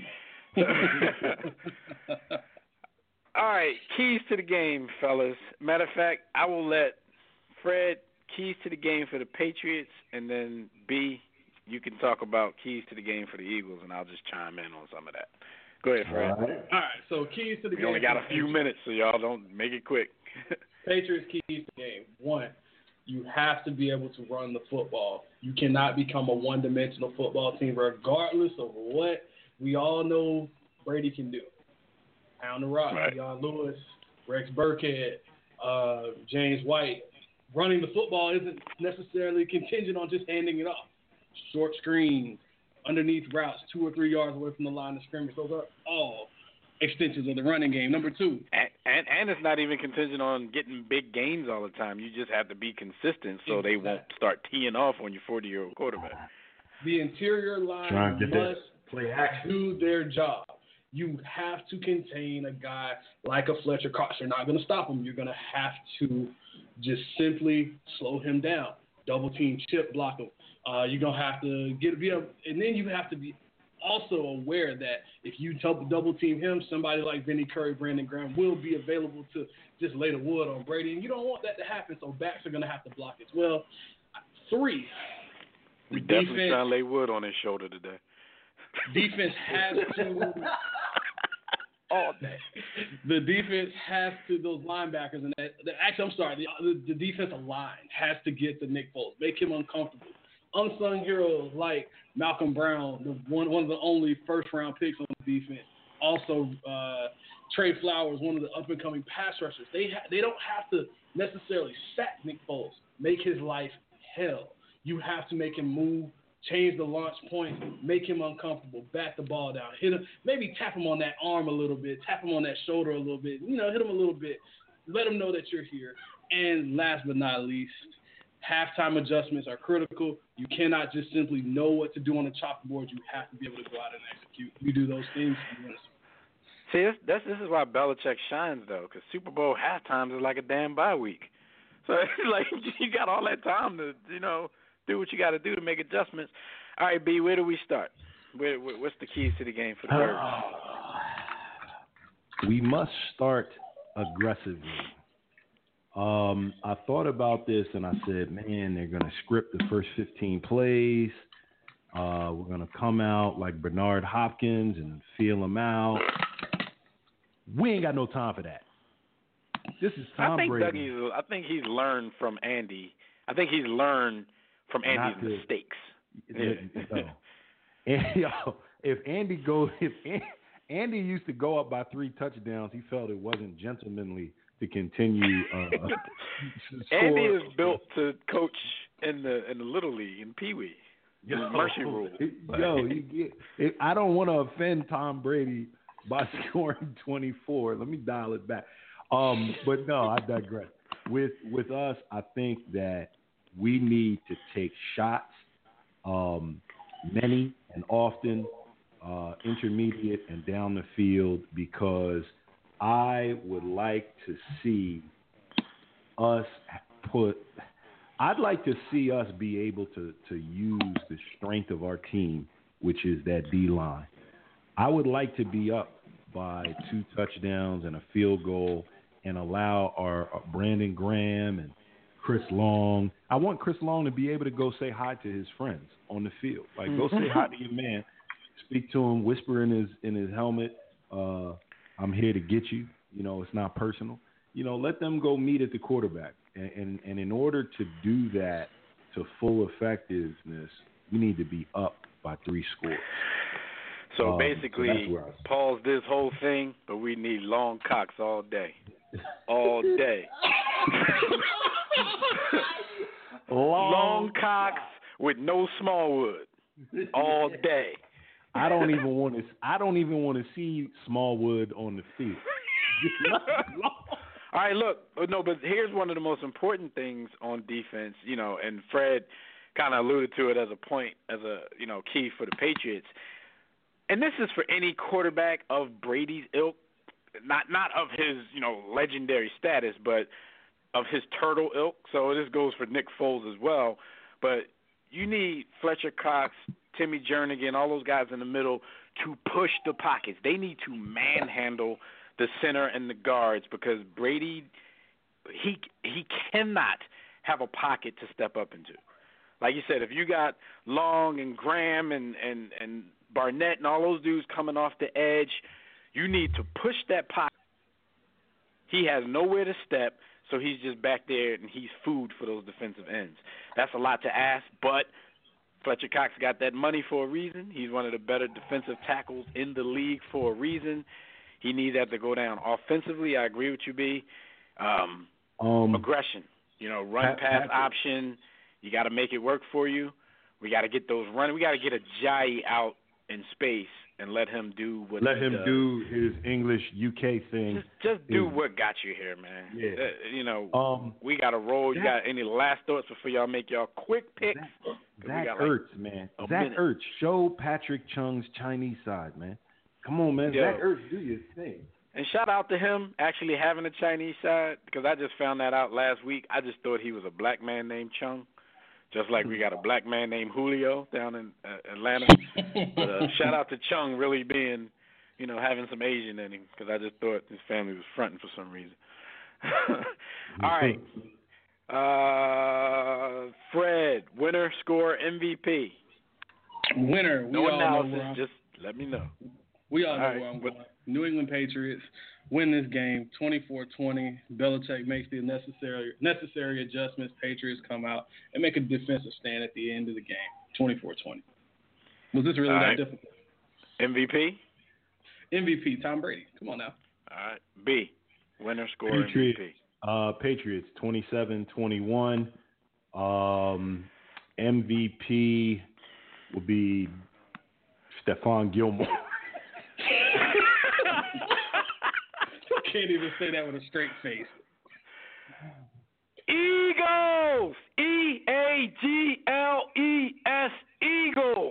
All right, keys to the game, fellas. Matter of fact, I will let Fred keys to the game for the Patriots, and then B, you can talk about keys to the game for the Eagles, and I'll just chime in on some of that. Go ahead, Fred. All right, so keys to the game. We only got a few minutes, so y'all don't make it quick. Patriots keys to the game. 1, you have to be able to run the football. You cannot become a one-dimensional football team regardless of what we all know Brady can do. Pound the rock, Deion Lewis, Rex Burkhead, James White. Running the football isn't necessarily contingent on just handing it off. Short screens, underneath routes, 2 or 3 yards away from the line of scrimmage. Those are all extensions of the running game. Number 2. And it's not even contingent on getting big gains all the time. You just have to be consistent so they won't start teeing off on your 40-year-old quarterback. The interior line must do their job. You have to contain a guy like a Fletcher Cox. You're not going to stop him. You're going to have to just simply slow him down, double team, chip block him. You're going to have to and then you have to be also aware that if you double team him, somebody like Vinny Curry, Brandon Graham will be available to just lay the wood on Brady, and you don't want that to happen. So backs are going to have to block as well. 3. We definitely trying to lay wood on his shoulder today. Defense has to. All day. The defense has to, those linebackers, and the defensive line has to get to Nick Foles, make him uncomfortable. Unsung heroes like Malcolm Brown, one of the only first-round picks on the defense. Also, Trey Flowers, one of the up-and-coming pass rushers. They don't have to necessarily sack Nick Foles, make his life hell. You have to make him move, change the launch point, make him uncomfortable, bat the ball down, hit him, maybe tap him on that arm a little bit, tap him on that shoulder a little bit, hit him a little bit, let him know that you're here. And last but not least, halftime adjustments are critical. You cannot just simply know what to do on the chalkboard. You have to be able to go out and execute. You do those things, you win. See, this is why Belichick shines, though, because Super Bowl halftimes is like a damn bye week. So it's like you got all that time to, do what you got to do to make adjustments. All right, B, where do we start? What's the keys to the game for the Birds? We must start aggressively. I thought about this and I said, man, they're going to script the first 15 plays. We're going to come out like Bernard Hopkins and feel them out. We ain't got no time for that. This is Tom Brady. I think he's learned from Andy. I think he's learned from Andy's mistakes. If Andy used to go up by 3 touchdowns, he felt it wasn't gentlemanly to continue. Andy is built to coach in the Little League in Pee Wee. Mercy rule. I don't want to offend Tom Brady by scoring 24. Let me dial it back. But no, I digress. With us, I think that we need to take shots, many and often, intermediate and down the field, because I would like to see us I'd like to see us be able to use the strength of our team, which is that D-line. I would like to be up by 2 touchdowns and a field goal and allow our Brandon Graham and Chris Long. I want Chris Long to be able to go say hi to his friends on the field. Like, go say hi to your man, speak to him, whisper in his helmet, I'm here to get you. You know, it's not personal. You know, let them go meet at the quarterback. And in order to do that to full effectiveness, we need to be up by 3 scores. So basically, pause this whole thing, but we need long cocks all day. All day. Long cocks with no Smallwood. All day. I don't even want to see Smallwood on the field. All right, look, no, but here's one of the most important things on defense, you know, and Fred kind of alluded to it as a point, as a, you know, key for the Patriots. And this is for any quarterback of Brady's ilk, not of his, you know, legendary status, but of his turtle ilk. So this goes for Nick Foles as well. But you need Fletcher Cox, Timmy Jernigan, all those guys in the middle to push the pockets. They need to manhandle the center and the guards, because Brady, he cannot have a pocket to step up into. Like you said, if you got Long and Graham and Barnett and all those dudes coming off the edge, you need to push that pocket. He has nowhere to step, so he's just back there and he's food for those defensive ends. That's a lot to ask, but Fletcher Cox got that money for a reason. He's one of the better defensive tackles in the league for a reason. He needs that to go down. Offensively, I agree with you, B. Aggression. You know, run-pass option. You got to make it work for you. We got to get those running. We got to get a Jai out in space and let him do what Let him does. Do his English UK thing. Just do what got you here, man. Yeah. You know, we got to roll. You got any last thoughts before y'all make y'all quick picks? Zach Ertz, man. Zach Ertz, show Patrick Chung's Chinese side, man. Come on, man. Zach Ertz, do your thing. And shout out to him actually having a Chinese side, because I just found that out last week. I just thought he was a black man named Chung, just like we got a black man named Julio down in Atlanta. But shout out to Chung really being, you know, having some Asian in him, because I just thought his family was fronting for some reason. All right. Fred, winner, score, MVP. Winner. No analysis, just let me know. We all know where I'm going. New England Patriots win this game 24-20. Belichick makes the necessary adjustments. Patriots come out and make a defensive stand at the end of the game. 24-20. Was this really that difficult? MVP? MVP, Tom Brady. Come on now. All right. B, winner, score, MVP. Patriots 27-21. MVP will be Stephon Gilmore. Can't even say that with a straight face. Eagles! E-A-G-L-E-S, Eagles!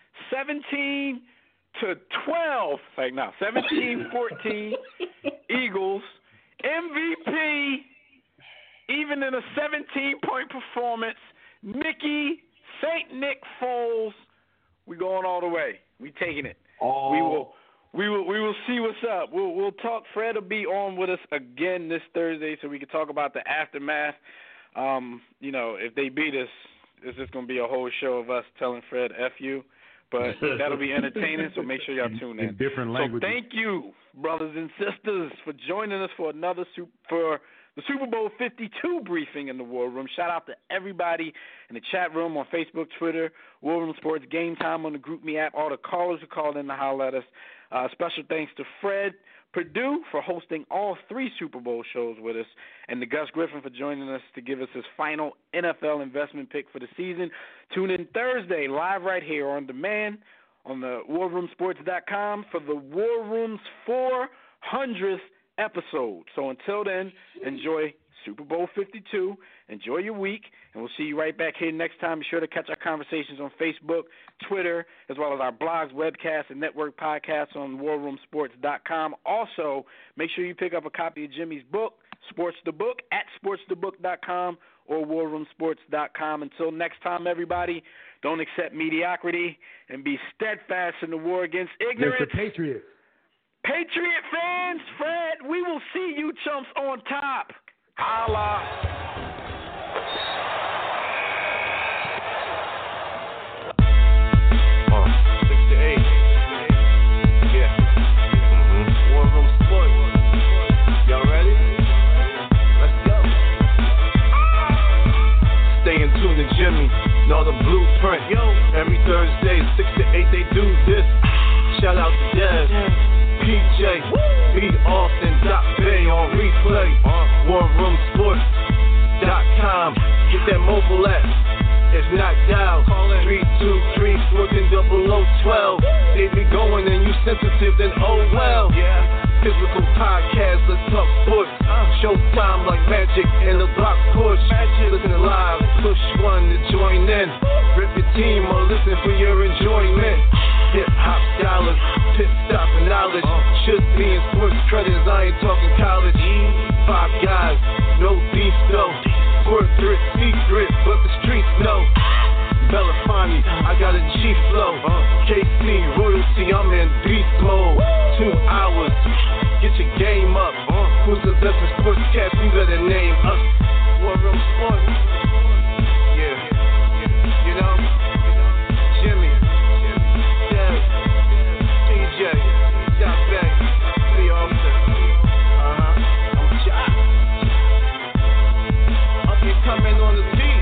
17-12. Like now, 17-14. Eagles. MVP, even in a 17-point performance, St. Nick Foles. We going all the way. We taking it. We will see what's up. We'll talk. Fred will be on with us again this Thursday, so we can talk about the aftermath. You know, if they beat us, it's just gonna be a whole show of us telling Fred F you. But that'll be entertaining. So make sure y'all tune in. Different languages. So thank you, brothers and sisters, for joining us for another the Super Bowl 52 briefing in the War Room. Shout out to everybody in the chat room on Facebook, Twitter, War Room Sports, Game Time on the GroupMe app, all the callers who called in to holler at us. Special thanks to Fred Purdue for hosting all 3 Super Bowl shows with us, and to Gus Griffin for joining us to give us his final NFL investment pick for the season. Tune in Thursday, live right here on demand on the WarRoomSports.com for the War Room's 400th episode. So until then, enjoy Super Bowl 52. Enjoy your week, and we'll see you right back here next time. Be sure to catch our conversations on Facebook, Twitter, as well as our blogs, webcasts, and network podcasts on WarRoomSports.com. Also, make sure you pick up a copy of Jimmy's book, Sports the Book, at SportsTheBook.com or WarRoomSports.com. Until next time, everybody, don't accept mediocrity and be steadfast in the war against ignorance. It's the Patriots. Patriot fans, Fred, we will see you chumps on top. Holla. 6 to 8. Yeah. War Room Sports. Y'all ready? Let's go. Stay in tune to Jimmy. Know the blueprint. Yo. Every Thursday, 6 to 8, they do this. Shout out to Dev, PJ, B. Austin, Bay on replay. WarRoomSports.com. Get that mobile app. If not, dial 323-1400-12. They be going and you sensitive, then oh well. Yeah. Physical podcast, let's talk sports. Showtime like magic in the block push. Listen live, push 1 to join in. Rip your team or listen for your enjoyment. Hip-hop scholars, pit stop and knowledge. Should be in sports credits, I ain't talking college. 5 guys, no beef though. Corporate secret, but the streets know. Belafonte, I got a G flow. KC, royalty, I'm in beast mode. 2 hours, get your game up. Who's the best in sportscast? You better name us. War Room Sports. Yeah, you know, Jimmy, Dev, PJ, Jack Bay, the officer. I'm Jack. Up here coming on the beat.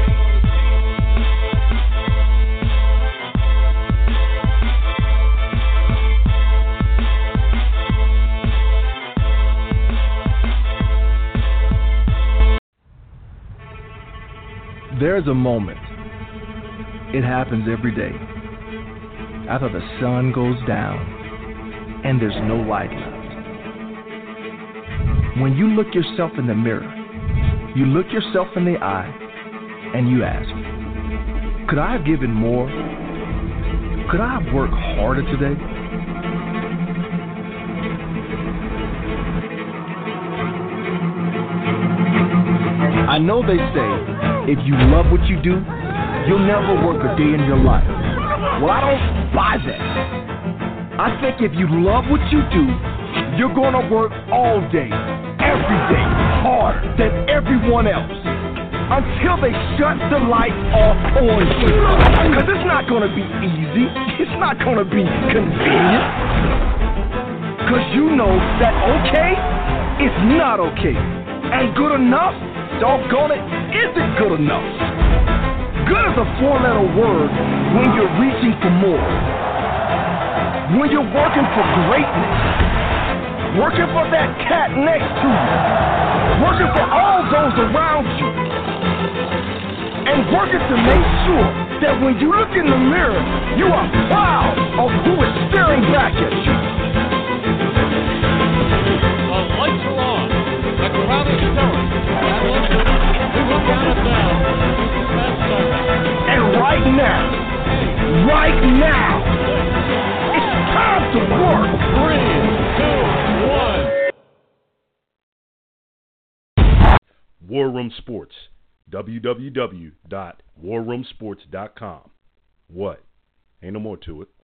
There's a moment. It happens every day. After the sun goes down and there's no light left. When you look yourself in the mirror, you look yourself in the eye and you ask, could I have given more? Could I have worked harder today? I know they say, if you love what you do, you'll never work a day in your life. Well, I don't buy that. I think if you love what you do, you're going to work all day, every day, harder than everyone else, until they shut the light off on you. Because it's not going to be easy. It's not going to be convenient. Because you know that okay is not okay. And good enough, doggone it, isn't good enough. Good is a 4-letter word when you're reaching for more. When you're working for greatness. Working for that cat next to you. Working for all those around you. And working to make sure that when you look in the mirror, you are proud of who is staring back at you. The lights are on. The crowd is stirring. We will count it down. And right now, it's time to work. 3, 2, 1. War Room Sports. www.warroomsports.com. What? Ain't no more to it.